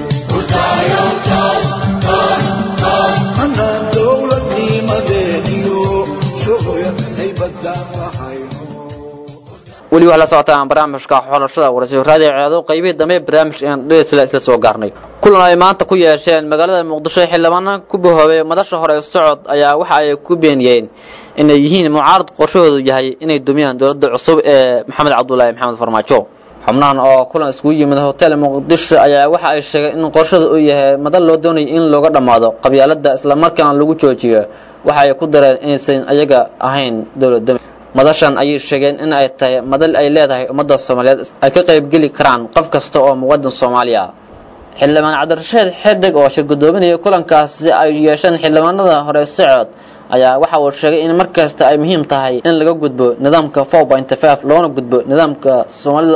ana dowladnimadeediyo shucuya haybadaan lahayno weli waxaa la socotaan barnaamijka xulashada waraysiga raadiyo cadaado qaybihii dambe barnaamijkan dheesla isla soo gaarnay kulan ay maanta ku yeesheen magaalada Muqdisho xildhibaano ku bahoobay madasha hore socod ayaa waxa ay ku beeniyeen inay yihiin mucaarad qorshahoodu yahay inay dumiyaan dawladda cusub ee Maxamed Cabdullaahi Maxamed Farmaajo xubnahan oo kulan isku yimid hotel Muqdisho ayaa waxa ay sheegeen in qorshadu uu yahay madal loo doonayo in looga dhamaado qabyaaladda isla markaana lagu joojiyo waxa ay ku dareen inaysan ayaga ahayn dawladda madashan ayay sheegeen in ay tahay madal ay leedahay ummadda Soomaaliyeed ay ka qayb gali karaan qof kasta oo muwaadin Soomaali ah xildhibaan Cabdirashiid Xedag oo shir gudoominaya kulankaasi ay yeesheen xildhibaanada hore socod ayaa waxa uu sheegay in markasta ay muhiim tahay in laga gudbo nidaamka 4.5 loona gudbo nidaamka Soomaalida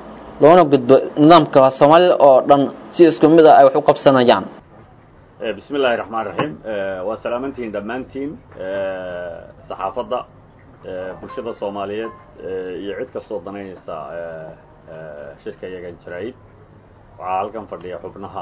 oo dhan si isku mid ah ay wax u qabsanayaan bismillaahir rahmaanir rahiim wa salaamantiin dhamaantiin saxaafadda bulshada Soomaaliyeed iyo cid kasta oo danaysa shirkayga jirayd waxa halkan fadhiya xubnaha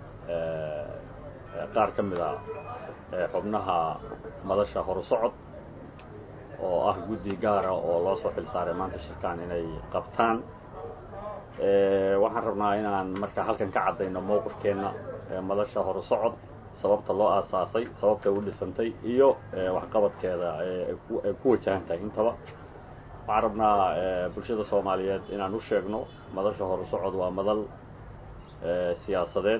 qaar ka mid ah xubnaha madasha hor socod oo ah guddi gaar ah oo loo soo xil saaray maanta shirkaan inay qabtaan waxaan rabnaa inaan marka halkan ka cadeyno mowqifkeena madasha hor socod sababta loo aasaasay sababta uu dhisantay iyo waxqabadkeeda ay ku wajahan tahay intaba waxaan rabnaa bulshada Soomaaliyeed inaan u sheegno madasha hor socod waa madal siyaasadeed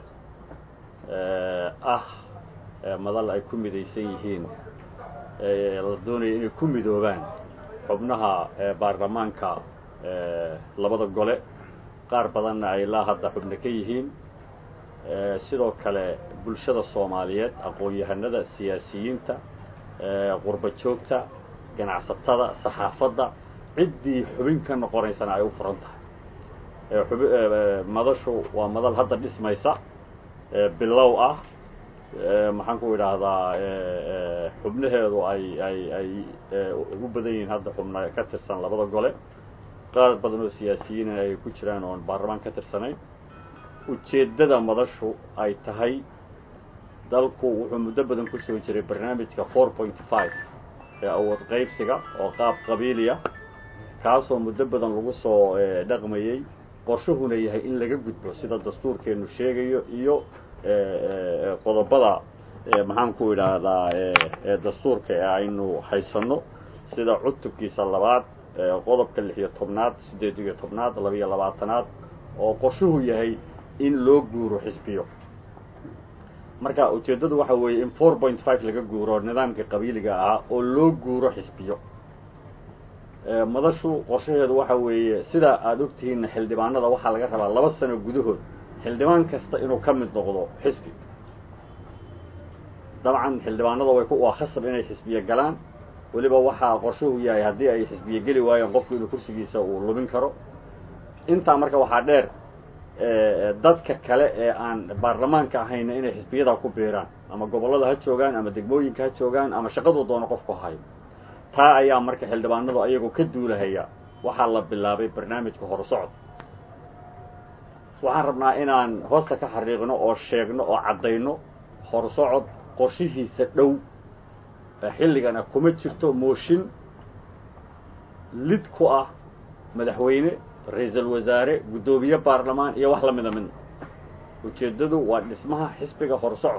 madal ay ku midaysan yihiin la doonayo inay ku midoobaan xubnaha baarlamaanka labada gole qaar badanna ay la hadda xubno ka yihiin sidoo kale bulshada Soomaaliyeed aqoon-yahanada siyaasiyiinta qurba joogta ganacsatada saxaafadda ciddii xubin ka noqonaysana ay u furan tahay madashu waa madal hadda dhismaysa bilow ah maxaan ku idhaahdaa xubnaheedu ay ugu badan yihiin hadda xubno ka tirsan labada gole qaar badan oo siyaasiyiin ay ku jiraan oo baarlamaan ka tirsanayn ujeedada madashu ay tahay dalku wuxuu muddo badan ku soo jiray barnaamijka 4.5 ee awood qaybsiga oo qaab qabiiliya kaasoo muddo badan lagu soo dhaqmayay qorshuhuna yahay in laga gudbo sida dastuurkeenu sheegayo iyo qodobada maxaan ku idhaahdaa dastuurka ee aynu haysano sida cutubkiisa labaad qodobka 16aad 18aad 22aad oo qorshuhu yahay in loo guuro xisbiyo marka ujeedadu waxa weeye in 4.5 laga guuro nidaamka qabiiliga ah oo loo guuro xisbiyo madashu qorshaheedu waxa weeye sida aad ogtihiin xildhibaanada waxa laga rabaa 2 sano gudahood xildhibaan kasta inuu ka mid noqdo xisbi dabcan xildhibaanada way ku khasab inay xisbiye galaan waliba waxa qorshuhu yahay hadii ay xisbiye gali waayeen qofku inuu kursigiisa uu lumin karo inta marka waxa dheer dadka kale ee aan baarlamaanka ahayn inay xisbiyada ku beeraan ama gobolada ha joogaan ama degmooyinka ha joogaan ama shaqadu doono qofku hayo taa ayaa marka xildhibaanadu ayagu ka duulahaya waxa la bilaabay barnaamijka horusocod waxaan rabnaa inaan hoosta ka xariiqno oo sheegno oo cadeyno horusocod qorshihiisa dhow xilligana kuma jirto mooshin lid ku ah madaxweyne ra'iisul wasaare gudoomiye baarlamaan iyo wax la mid ah ujeedadu waa dhismaha xisbiga horusocod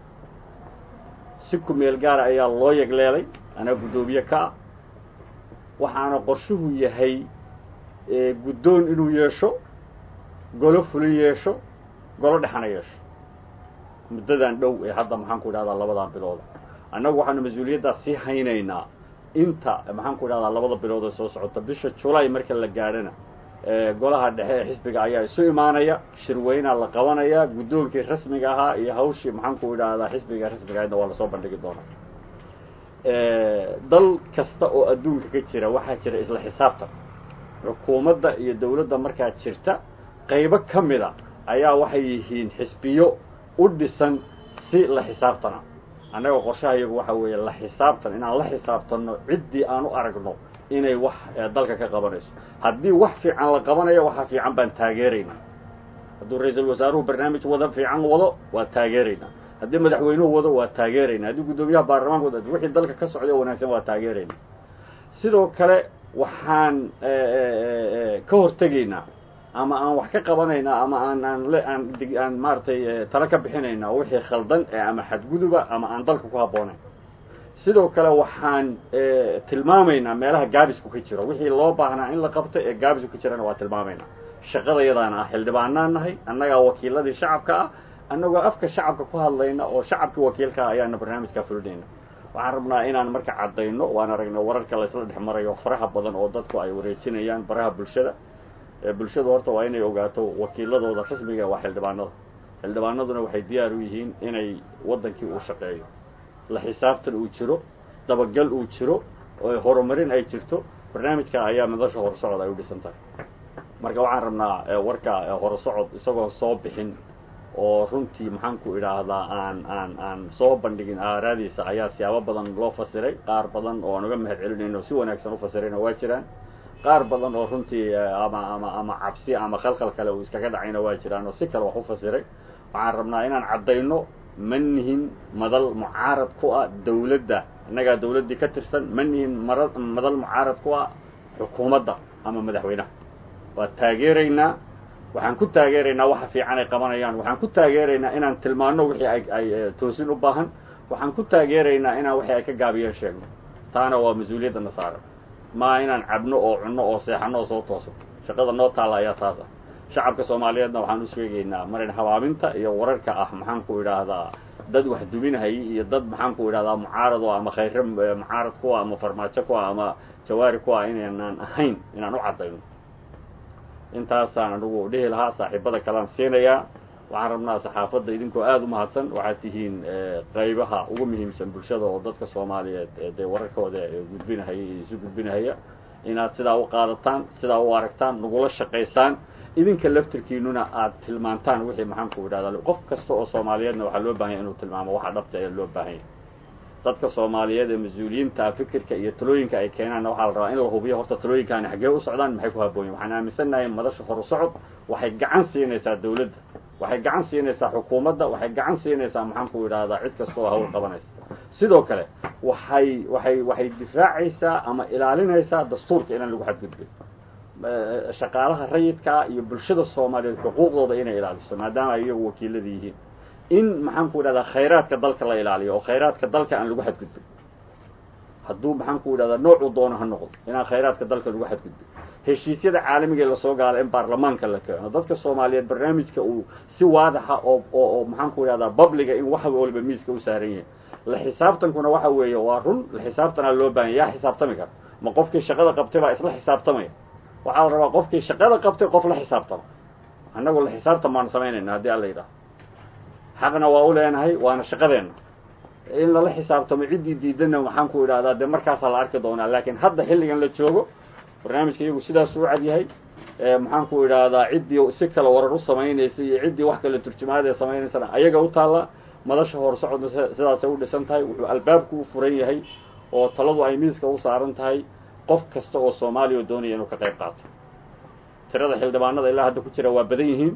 si ku meel gaar ayaa loo yagleelay ana gudoomiye ka waxaana qorshuhu yahay gudoon inuu yeesho golo fulin yeesho golo dhaxana yeesho muddadan dhow ee hadda maxaan ku idhahdaa labadan bilood annagu waxaanu mas'uuliyadda si haynaynaa inta maxaan ku idhahdaa labada bilood ee soo socota bisha July marka la gaarana golaha dhexe ee xisbiga ayaa isu imaanaya shirweynaha la qabanaya gudoonkii rasmiga ahaa iyo hawshii maxaan ku idhahdaa xisbiga rasmiga ah waa la soo bandhigi doonaa dal kasta oo adduunka ka jira waxaa jira isla xisaabtan xukuumadda iyo dawladda markaa jirta qaybo kamida ayaa waxay yihiin xisbiyo u dhisan si la xisaabtana annaga qorshahayagu waxa weeye la xisaabtan inaan la xisaabtanno ciddii aan u aragno inay wax dalka ka qabanayso haddii wax fiican la qabanayo waxa fiican baan taageeraynaa hadduu ra'iisul wasaaruhu barnaamij wada fiican wado waa taageeraynaa haddii madaxweynuhu wado waa taageeraynaa haddii gudoomiyaha baarlamaanka wado wixii dalka ka socday wanaagsan waa taageeraynaa sidoo kale waxaan ka hortegaynaa ama aan wax ka qabanaynaa ama aan maartay tala ka bixinaynaa wixii khaldan ama xadguduba ama aan dalka ku habboonayn sidoo kale waxaan tilmaamaynaa meelaha gaabisku ka jiro wixii loo baahnaa in la qabto ee gaabisku ka jirana waa tilmaamaynaa shaqada iyadaana ah xildhibaanaan nahay annagaa wakiiladii shacabka ah annagoo afka shacabka ku hadlayna oo shacabkii wakiilka ayaana barnaamijka fulinayna waxaan rabnaa inaan marka cadayno waan aragnay wararka la isla dhex marayo faraha badan oo dadku ay wareejinayaan baraha bulshada horta waa inay ogaato wakiiladooda rasmiga waa xildhibaanaduna waxay diyaar u yihiin inay wadankii uu shaqeeyo la xisaabtan uu jiro dabagal uu jiro oo horumarin ay jirto barnaamijka ayaa madasha horusocod ay u dhisan tahay marka waxaan rabnaa warka horusocod isagoo soo bixin oo runtii maxaan ku idhaahdaa aan soo bandhigin aaraadiisa ayaa siyaabo badan loo fasiray qaar badan oo aan uga mahad celinayno si wanaagsan u fasirayna waa jiraan qaar badan oo runtii ama cabsi ama khalkhal kale uu iskaga dhacayna waa jiraan oo si kale wax u fasiray waxaan rabnaa inaan caddayno ma nihin madal mucaarad ku ah dawladda innagaa dawladdii ka tirsan ma nihin madal mucaarad ku ah xukuumadda ama madaxweynaha waa taageeraynaa waxaan ku taageeraynaa waxa fiican ay qabanayaan waxaan ku taageeraynaa inaan tilmaano wixii ay toosin u baahan waxaan ku taageeraynaa inaan wixii ay ka gaabiyeen sheegno taana waa mas-uuliyadda na saaran ma inaan cabno oo cunno oo seexano oo soo tooso shaqada noo taalla ayaa taas ah shacabka Soomaaliyeedna waxaan u sheegaynaa marin hawaaminta iyo wararka ah maxaan ku idhaahdaa dad wax duminahay iyo dad maxaan ku idhaahdaa mucaarad oo ama khayr mucaarad ku ama farmaajo ku ama jawaari ku inaan ahayn inaan u cadayno intaasaan anigu dhihi lahaa saaxiibada kalaan siinayaa waxaan rabnaa saxaafadda idinkoo aad u mahadsan waxaad tihiin qaybaha ugu muhiimsan bulshada oo dadka Soomaaliyeed ee wararkooda isu gudbinahaya inaad sidaa u qaadataan sidaa u aragtaan nagula shaqaysaan idinka laftirkiinuna aad tilmaantaan wixii maxaan ku idhaahdaa qof kasta oo Soomaaliyeedna waxa loo baahan yahay inuu tilmaamo waxa dhabta ee loo baahan yahay dadka Soomaaliyeed ee mas'uuliyiinta fikirka iyo talooyinka ay keenaan waxa la rabaa in la hubiyo horta talooyinkaani xagee u socdaan maxay ku habboon waxaan aaminsanahay madasha horusocod waxay gacan siinaysaa dawladda waxay gacan siinaysaa xukuumadda waxay gacan siinaysaa maxaan ku idhaahdaa cid kasta oo hawl qabanaysa sidoo kale waxay difaacaysaa ama ilaalinaysaa dastuurka inaan lagu xadgudbin shaqaalaha rayidka iyo bulshada Soomaaliyeed xuquuqdooda inay ilaaliso maadaama ay iyagu wakiilada yihiin in maxaan ku idhahdaa khayraadka dalka la ilaaliyo oo khayraadka dalka aan lagu xadgudbin hadduu maxaan ku idhahdaa noocuu doono ha noqdo inaan khayraadka dalka lagu xadgudbo heshiisyada caalamiga ee lasoo gaalo in baarlamaanka la keeno dadka soomaaliyeed barnaamijka uu si waadaxa oo maxaan ku idhahdaa babliga in wax walba miiska u saaran yahay la xisaabtankuna waxa weeye waa run la xisaabtanaa loo baahan yaa xisaabtami kara ma qofkii shaqada qabtay baa isla xisaabtamaya waxaa la rabaa qofkii shaqada qabtay qof la xisaabtama annagu la xisaabtan baan samaynayna haddii alla yidhaah xaqna waa u leenahay waana shaqadeenna in lala xisaabtamo ciddii diidana waxaan ku idhahdaa dee markaasaa la arki doonaa laakiin hadda xilligan la joogo barnaamijka iyagu sidaasuu cad yahay maxaan ku idhaahdaa ciddii si kale warar u samaynaysa iyo ciddii wax kale turjumaadee samaynaysana ayaga u taalla madasha horsocodna sidaasay u dhisan tahay wuxuu albaabku u furan yahay oo taladu ay miiska u saaran tahay qof kasta oo soomaaliya oo doonaya inuu ka qayb qaato tirada xildhibaanada ilaa hadda ku jira waa badan yihiin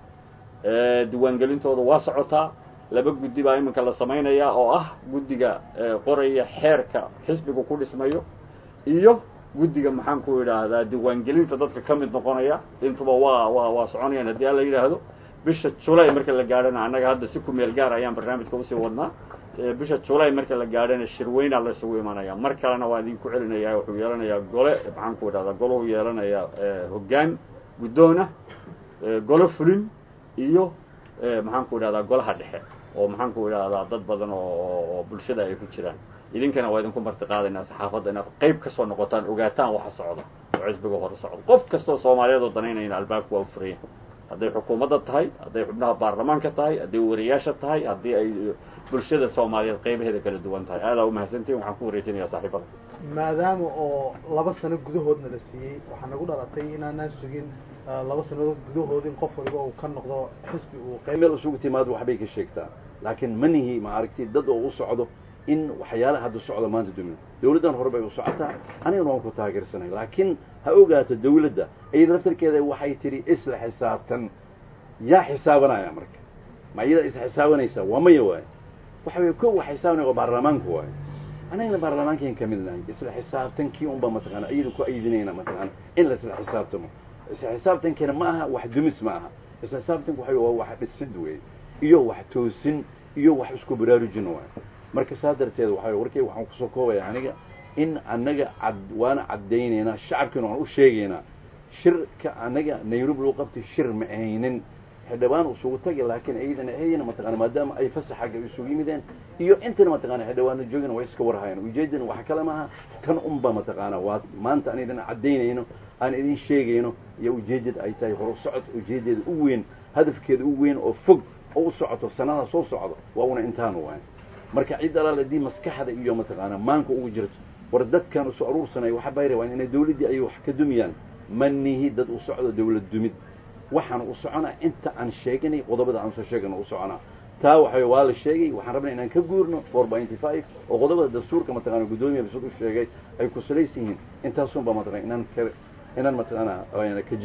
diiwaangelintooda waa socotaa laba guddi baa iminka la samaynayaa oo ah guddiga qoraya xeerka xisbigu ku dhismayo iyo guddiga maxaan ku idhaahdaa diiwaangelinta dadka ka mid noqonaya intuba waa soconayaan haddii alla yidhaahdo bisha julay marka la gaadhana annaga hadda si ku meel gaar ayaan barnaamijka usii wadnaa bisha julay marka la gaadhana shirweynaa la isugu imanaya mar kalena waa idinku celinayaa wuxuu yeelanayaa gole maxaan ku idhahdaa golahu yeelanayaa hoggaan guddoon ah golo fulin iyo maxaan ku idhahdaa golaha dhexe oo maxaan ku idhahdaa dad badan oo bulshada ay ku jiraan idinkana waa idinku marti qaadaynaa saxaafadda inaad qayb ka soo noqotaan ogaataan waxa socda oo xisbiga hore socda qof kastoo soomaaliyeed oo danaynayna albaabku waa u furayan hadday xukuumadda tahay hadday xubnaha baarlamaanka tahay hadday wariyaasha tahay haddii ay bulshada soomaaliyeed qaybaheeda kala duwan tahay aadaa umahadsantihin waxaan ku wareysanayaa saaxiibada maadaama oo 2 sano gudahoodna la siiyey waxaa nagu dhalatay inaanaan sugin 2 sannadood gudahood in qof waliba uu ka noqdo xisbi uu qayb meel isugu timaado waxbay ka sheegtaa laakiin manihi ma aragtay dad oo u socdo in waxyaalaha hadda socda maanta dumin dawladdan hore bay u socotaa aniguna waan ku taageersanay laakiin ha ogaato dawladda iyada laftarkeeda waxay tiri isla xisaabtan yaa xisaabanaya marka ma iyada is xisaabanaysa waa maya waay waxa way ku xisaabanaya baarlamaanku waay anagana baarlamaankan kamid nahay isla xisaabtankii un ba mataqaana iyada ku aydinayna mataqaana in la isla xisaabtamo isla xisaabtankina ma aha wax dumis ma aha isla xisaabtanku waxa waa wax dhisid weey iyo wax toosin iyo wax isku baraarujin waay marka saadarteed waxa warkay waxaan ku soo koobaya aniga in anaga waana cadeynayna shacabkana aan u sheegayna shirka anaga Nairobi loo qabtay shir ma aynan xidhibaan u soo tagay laakiin aydan mataqaana maadaama ay fasaxaga isugu yimideen iyo intana mataqaana xidhibaan joogana way iska warhayeen ujeedin waxa kale ma aha tan umba mataqaana waa maanta anidan cadeynayno aan idin sheegayno iyo ujeedid ay tahay hor socod ujeedid u weyn hadafkeedu u weyn oo fog oo socoto sanada soo socdo waa una intaan waay marka cid alaladii maskaxda iyo mataqaana maanka ugu jirto war dadkan soo aruursanay waxa bayray waa in dawladii ay wax ka dumiyaan manihi dad u socdo dawlad dumid waxaan u soconaa inta aan sheeganay qodobada aan soo sheegano u soconaa taa waxa waa la sheegay waxaan rabnaa inaan ka guurno 4.5 oo qodobada dastuurka mataqaana gudoomiyaha bisoo u sheegay ay ku salaysiin intaas oo ba mataqaana inaan mataqaana ayna ka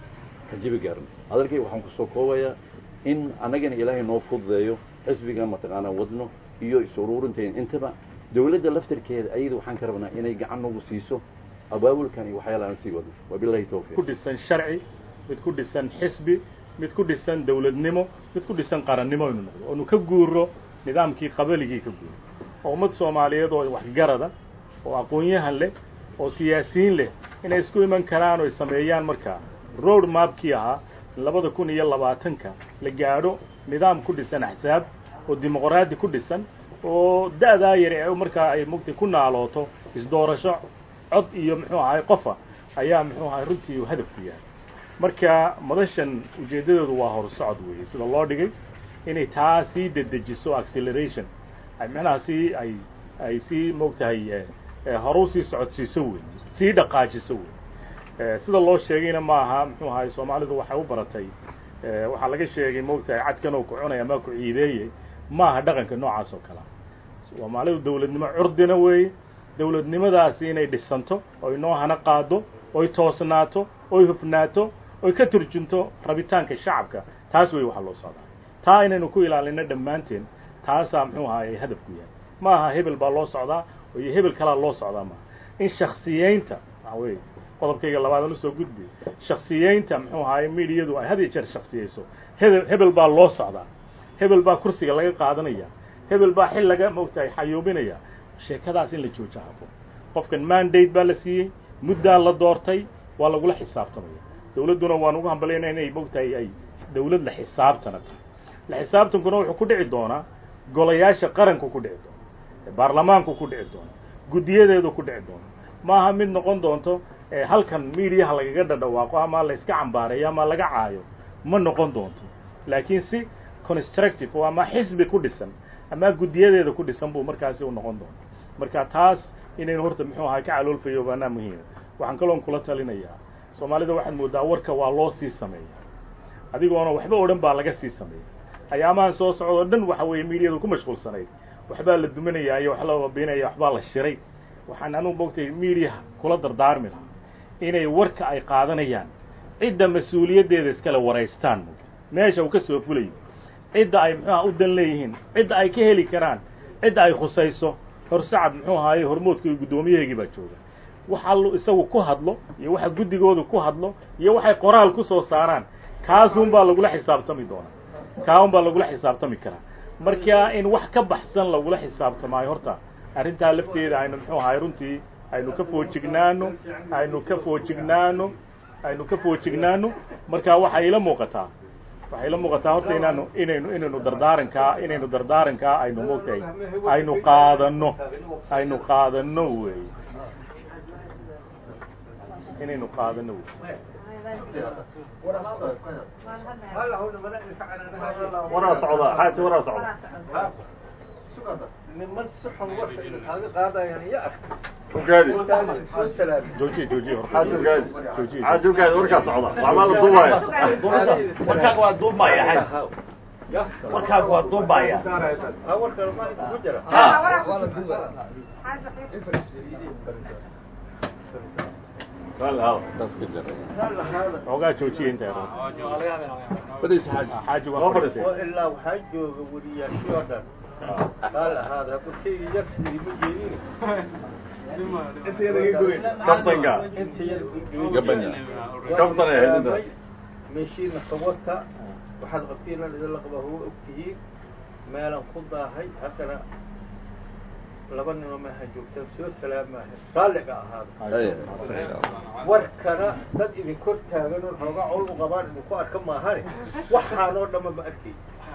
jibi gaarno hadalkay waxaan ku soo koobayaa in anagana ilaahay noo fududeeyo xisbiga mataqaana wadno iyo isuruurinteen intaba dawladda laftarkeeda ayadu waxaan ka rabnaa inay gacan nagu siiso abaabulkan iyo waxyaalahan sii wado wabillahi tawfiiq ku dhisan sharci mid ku dhisan xisbi mid ku dhisan dawladnimo mid ku dhisan qarannimo inuu noqdo oo ka guuro nidaamkii qabaligii ka guuro oo ummad Soomaaliyeed oo wax garada oo aqoon-yahan leh oo siyaasiyiin leh inay isku iman karaan oo sameeyaan markaa road map-kii ahaa 2020ka la gaadho nidaam ku dhisan axsaab oo dimuqraadi ku dhisan oo da'da yar ee markaa ay mugti ku naalooto isdoorasho cod iyo muxuu ahay qofa ayaa muxuu ahay runtii hadaf ku yahay marka madashan ujeedadoodu waa hor socod weeye sida loo dhigay inay taasi dedejiso acceleration ay macnahaasi ay si moogtahay horu sii socodsiiso weeye si dhaqaajiso weeye sida loo sheegayna ma aha muxuu ahay Soomaalidu waxay u baratay waxa laga sheegay moogtahay cadkan oo ku cunaya ma ku ciideeyay ma aha dhaqanka noocaas oo kala Soomaalidu dawladnimo curdina weeye dawladnimadaasi inay dhisanto oo inoo hana qaado oo toosnaato oo hufnaato oo ka turjunto rabitaanka shacabka taas way waxa loo socdaa taa inaynu ku ilaalino dhamaanteen taas muxuu ahay hadaf ku yahay ma aha hebel baa loo socdaa oo hebel kala loo socdaa ma in shakhsiyeynta way qodobkayga labaad oo soo gudbay shakhsiyeynta muxuu ahay meediyadu ay had iyo jeer shakhsiyeyso hebel baa loo socdaa hebel baa kursiga laga qaadanaya hebel baa xil laga moogtahay xayuubinaya sheekadaas in la joojo habboon qofkan mandate baa la siiyey muddaa la doortay waa lagula xisaabtamaya dawladduna waan ugu hambalyayna inay mogtahay ay dawlad la xisaabtana tahay la xisaabtankuna wuxuu ku dhici doonaa golayaasha qaranku ku dhici doona baarlamaanku ku dhici doona guddiyadeedu ku dhici doona maaha mid noqon doonto halkan miidiyaha lagaga dhadhawaaqo ama la iska cambaareeyo ama laga caayo ma noqon doonto laakiin si constructive oo ama xisbi ku dhisan ama guddiyadeeda ku dhisan buu markaasi u noqon doona marka taas inaynu horta muxuu ahaa ka caloolfayo baana muhiim waxaan kaloon kula talinayaa soomaalida waxaad moodaa warka waa loo sii sameeyaa adigoona waxba oo dhan baa laga sii sameeya ayaamahan soo socdoo dhan waxa weeye miidiyadu ku mashquulsanayd waxbaa la duminayaa iyo wax la wabinaya waxbaa la shiray waxaan anugu moogtay miidiyaha kula dardaarmi lahaa inay warka ay qaadanayaan cidda mas-uuliyaddeeda iskale waraystaan moogta meesha uu ka soo fulayo cidda ay muxuuha u dan leeyihiin cidda ay ka heli karaan cidda ay khusayso horsacad muxuu ahaaye hormoodka iyo guddoomiyaheegii baa jooga waxa isagu ku hadlo iyo waxa guddigoodu ku hadlo iyo waxay qoraal ku soo saaraan kaasuun baa lagula xisaabtami doonaa kaaun baa lagula xisaabtami karaa marka in wax ka baxsan lagula xisaabtamaayo horta arrintaa lafteeda aynu muxuu ahaay runtii aynu ka foojignaano marka waxay ila muuqataa horta inaynu dardaarankaa aynu moogtahay aynu qaadano wey inaynu qaadano wey waraa socda xaati waraa socda niman si xun warka idinkaga qaadayaan iyo ark jooji horta warkaa socda waxbaa la duubaya warkaaga waa duubmaya warkaaga waa duubaya warkan ma ku jira ogaa joojiye inta xaaji waa ilaa waxaa jooga wariyaashii oo dhan قال هذا قلت يكفي مجيرين انت يا كابتن انت يا كابتن يا هذا ماشيين صوتها وحد غطينا اذا لقبه هو اكتيه مالا خضا هي هكذا لبنا ما هجوك سو سلام ما صالح هذا وركنا dad idin kor taagan oo xooga cul u qabaan ku arka ma ahan waxaan oo dhama ma arkay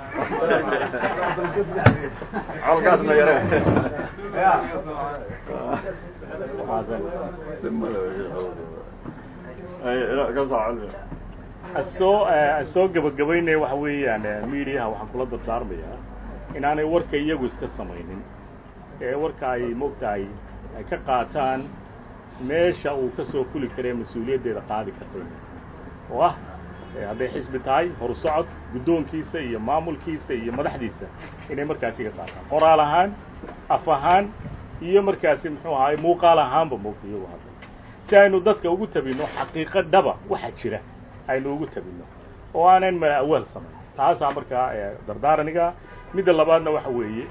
halkaas ma yara asoo gabagabaynaya waxa weeyaan miidiyaha waxaan kula dardaarmayaa inaanay warka iyagu iska samaynin ee warka ay moogtahay ay ka qaataan meesha uu ka soo fuli karee mas-uuliyaddeeda qaadi kartay oo ah hadday xisbi tahay horsocod guddoonkiisa iyo maamulkiisa iyo madaxdiisa inay markaasi ka qaataan qoraal ahaan af ahaan iyo markaasi muxuu ahaay muuqaal ahaanba moogta iyagu hadda si aynu dadka ugu tabinno xaqiiqo dhaba waxa jira aynu ugu tabinno oo aanan mala awaal samayn taasaa markaa dardaaraniga midda labaadna waxa weeye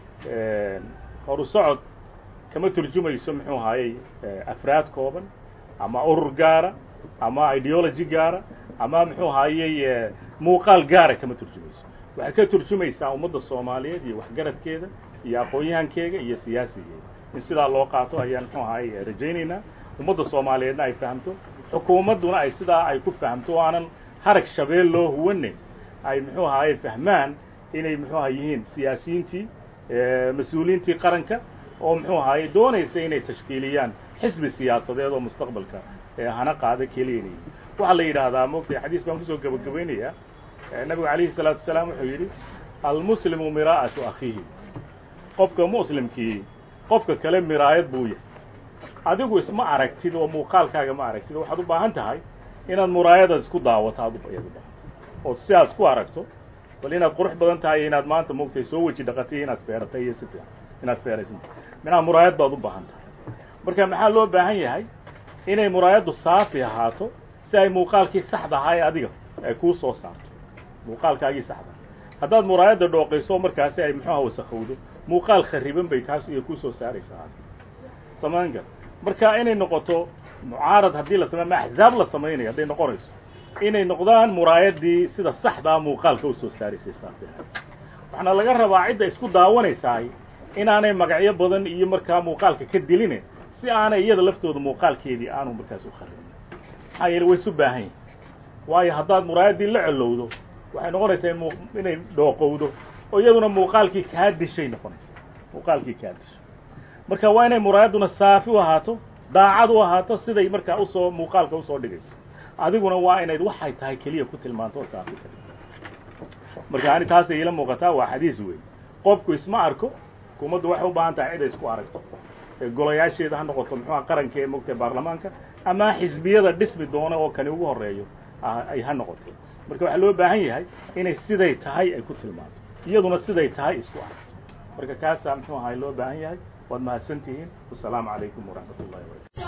horsocod kama turjumayso muxuu ahaayey afraad kooban ama urur gaara ama ideology gaara ama muxuu ahaayey muuqaal gaara kama turjumayso waxay ka turjumaysaa ummadda soomaaliyeed iyo waxgaradkeeda iyo aqoon-yahankeega iyo siyaasigeeda in sidaa loo qaato ayaan muxuu ahaayey rajaynaynaa ummadda soomaaliyeedna ay fahamto xukuumadduna ay sidaa ay ku fahamto oo aanan harag shabeel loo huwanin ay muxuu ahaayey fahmaan inay muxuu ahaa yihiin siyaasiyiintii mas-uuliyiintii qaranka oo muxuu ahaayey doonaysa inay tashkiiliyaan xisbi siyaasadeed oo mustaqbalka hana qaada keliyanay waxaa la yidhaahdaa moogtay xadiis baan kusoo gabagabaynayaa nabigu calayhi salaatu wasalaam wuxuu yidhi almuslimu miraa'atu akhiihi qofka muslimkii qofka kale miraayad buu yahay adigu isma aragtid oo muuqaalkaaga ma aragtid waxaad u baahan tahay inaad muraayadaas isku daawato aad u baahan oo si aad isku aragto bal inaad qurux badan tahay inaad maanta moogtay soo weji dhaqatay inaad feeratay iyo si fiican inaad feeraysan minaa muraayad baad u baahan tahay marka maxaa loo baahan yahay inay muraayaddu saafi ahaato si ay muuqaalkii saxda ahaa ee adiga ay kuu soo saarto muuqaalkaagii saxda haddaad muraayadda dhooqayso markaasi ay muxuuha wasakhowdo muuqaal khariban bay kaas iyo kuu soo saaraysaa samaynka marka inay noqoto mucaarad haddii la sameeyo ma axzaab la samaynayo hadday noqonayso inay noqdaan muraayaddii sida saxdaa muuqaalka u soo saaraysay saafi waxaana laga rabaa cidda isku daawanaysaay inaanay magacyo badan iyo markaa muuqaalka ka diline si aanay iyada laftooda muuqaalkeedii aanu markaas u kharibin maxaa yeele way isu baahan yihin waayo haddaad muraayadii la colowdo waxay noqonaysaa inay dhooqowdo oo iyaduna muuqaalkii kaa dishay noqonaysa muuqaalkii kaa dishay marka waa inay muraayaduna saafi u ahaato daacad u ahaato siday markaa usoo muuqaalka usoo dhigayso adiguna waa inayd waxay tahay keliya ku tilmaanto oo saafi ka marka ani taasay ila muuqataa waa xadiis weyn qofku isma arko hukuumaddu waxay u baahan tahay cid ay isku aragto golayaasheeda ha noqoto muxuuha qaranka ee mogtay baarlamaanka ama xisbiyada dhismi doona oo kani ugu horeeyo ay ha noqoto marka waxaa loo baahan yahay inay siday tahay ay ku tilmaanto iyaduna siday tahay isku aragto marka kaasaa muxuu ahay loo baahan yahay waad mahadsantihiin wasalaamu calaykum waraxmat ullahi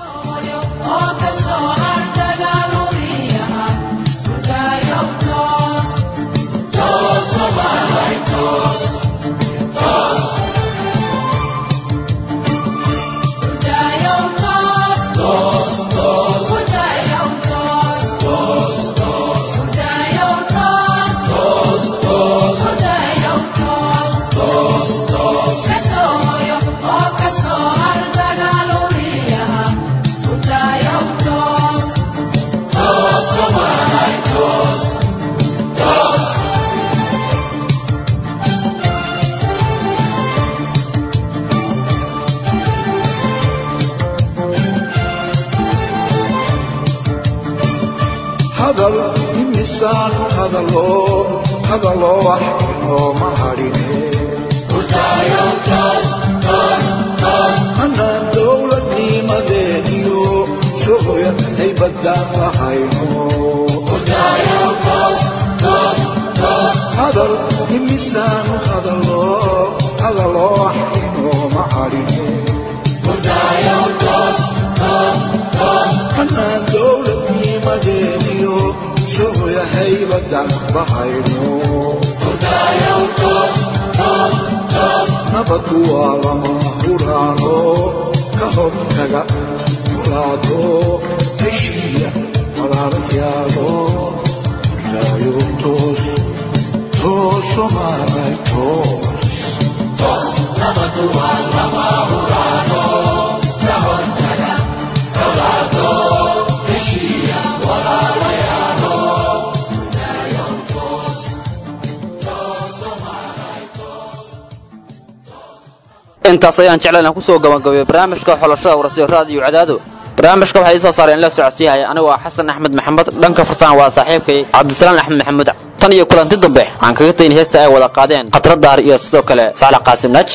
intaas ayaan jeclaynaa kusoo gabagabeeyo barnaamijka xulashada warsiyo raadiyo cadaado barnaamijka waxay soo saareen la socodsiyahay anigoo xasan axmed maxamed dhanka farsaan waa saaxiibkay cabdisalaam axmed maxamed tan iyo kulanti dambe aan kaga tayn heesta ay wada qaadeen khatra daar iyo sidoo kale saala qaasim naaji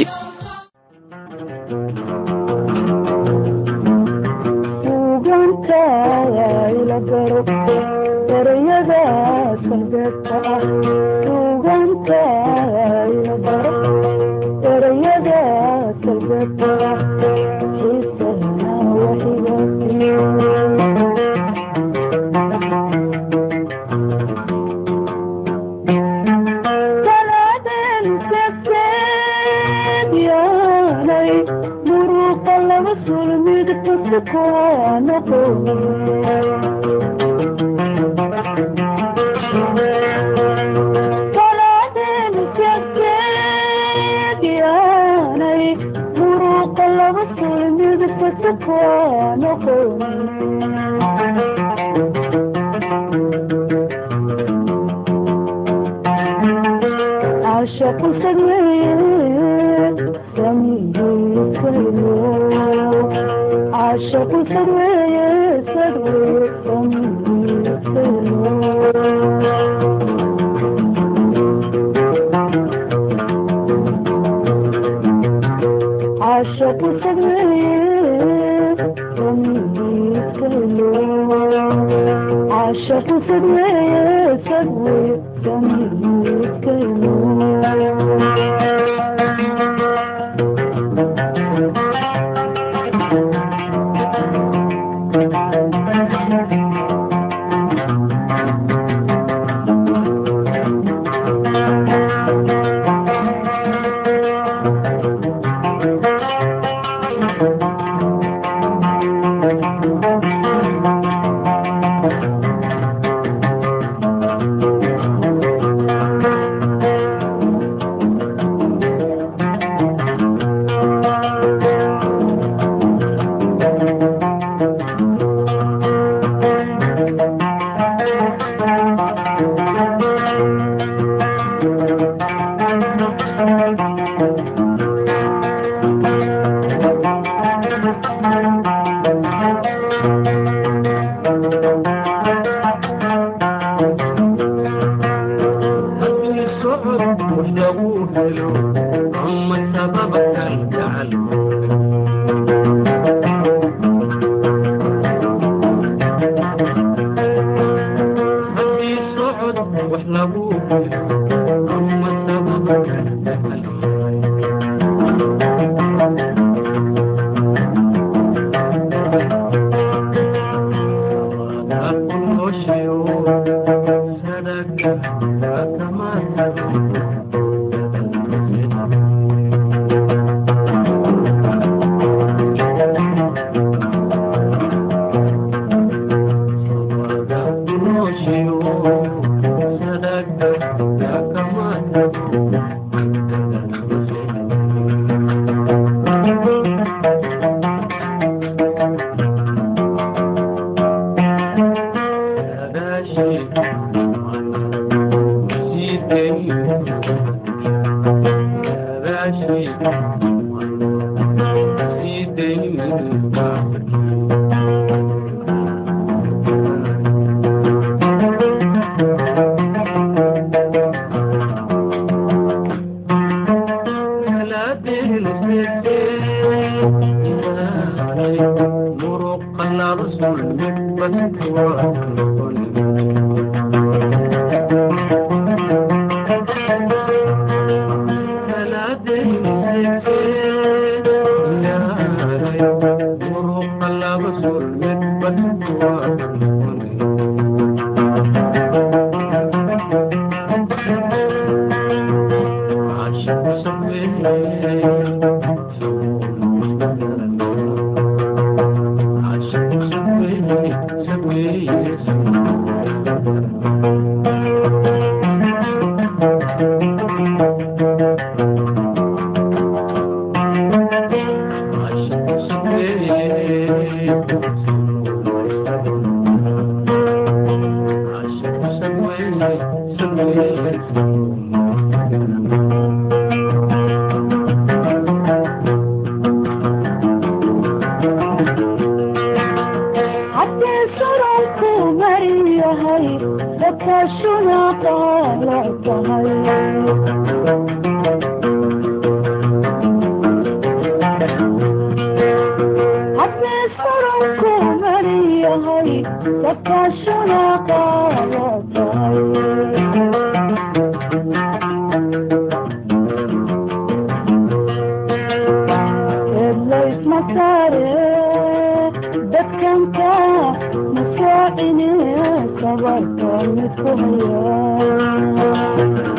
مساعين صبرت مثلها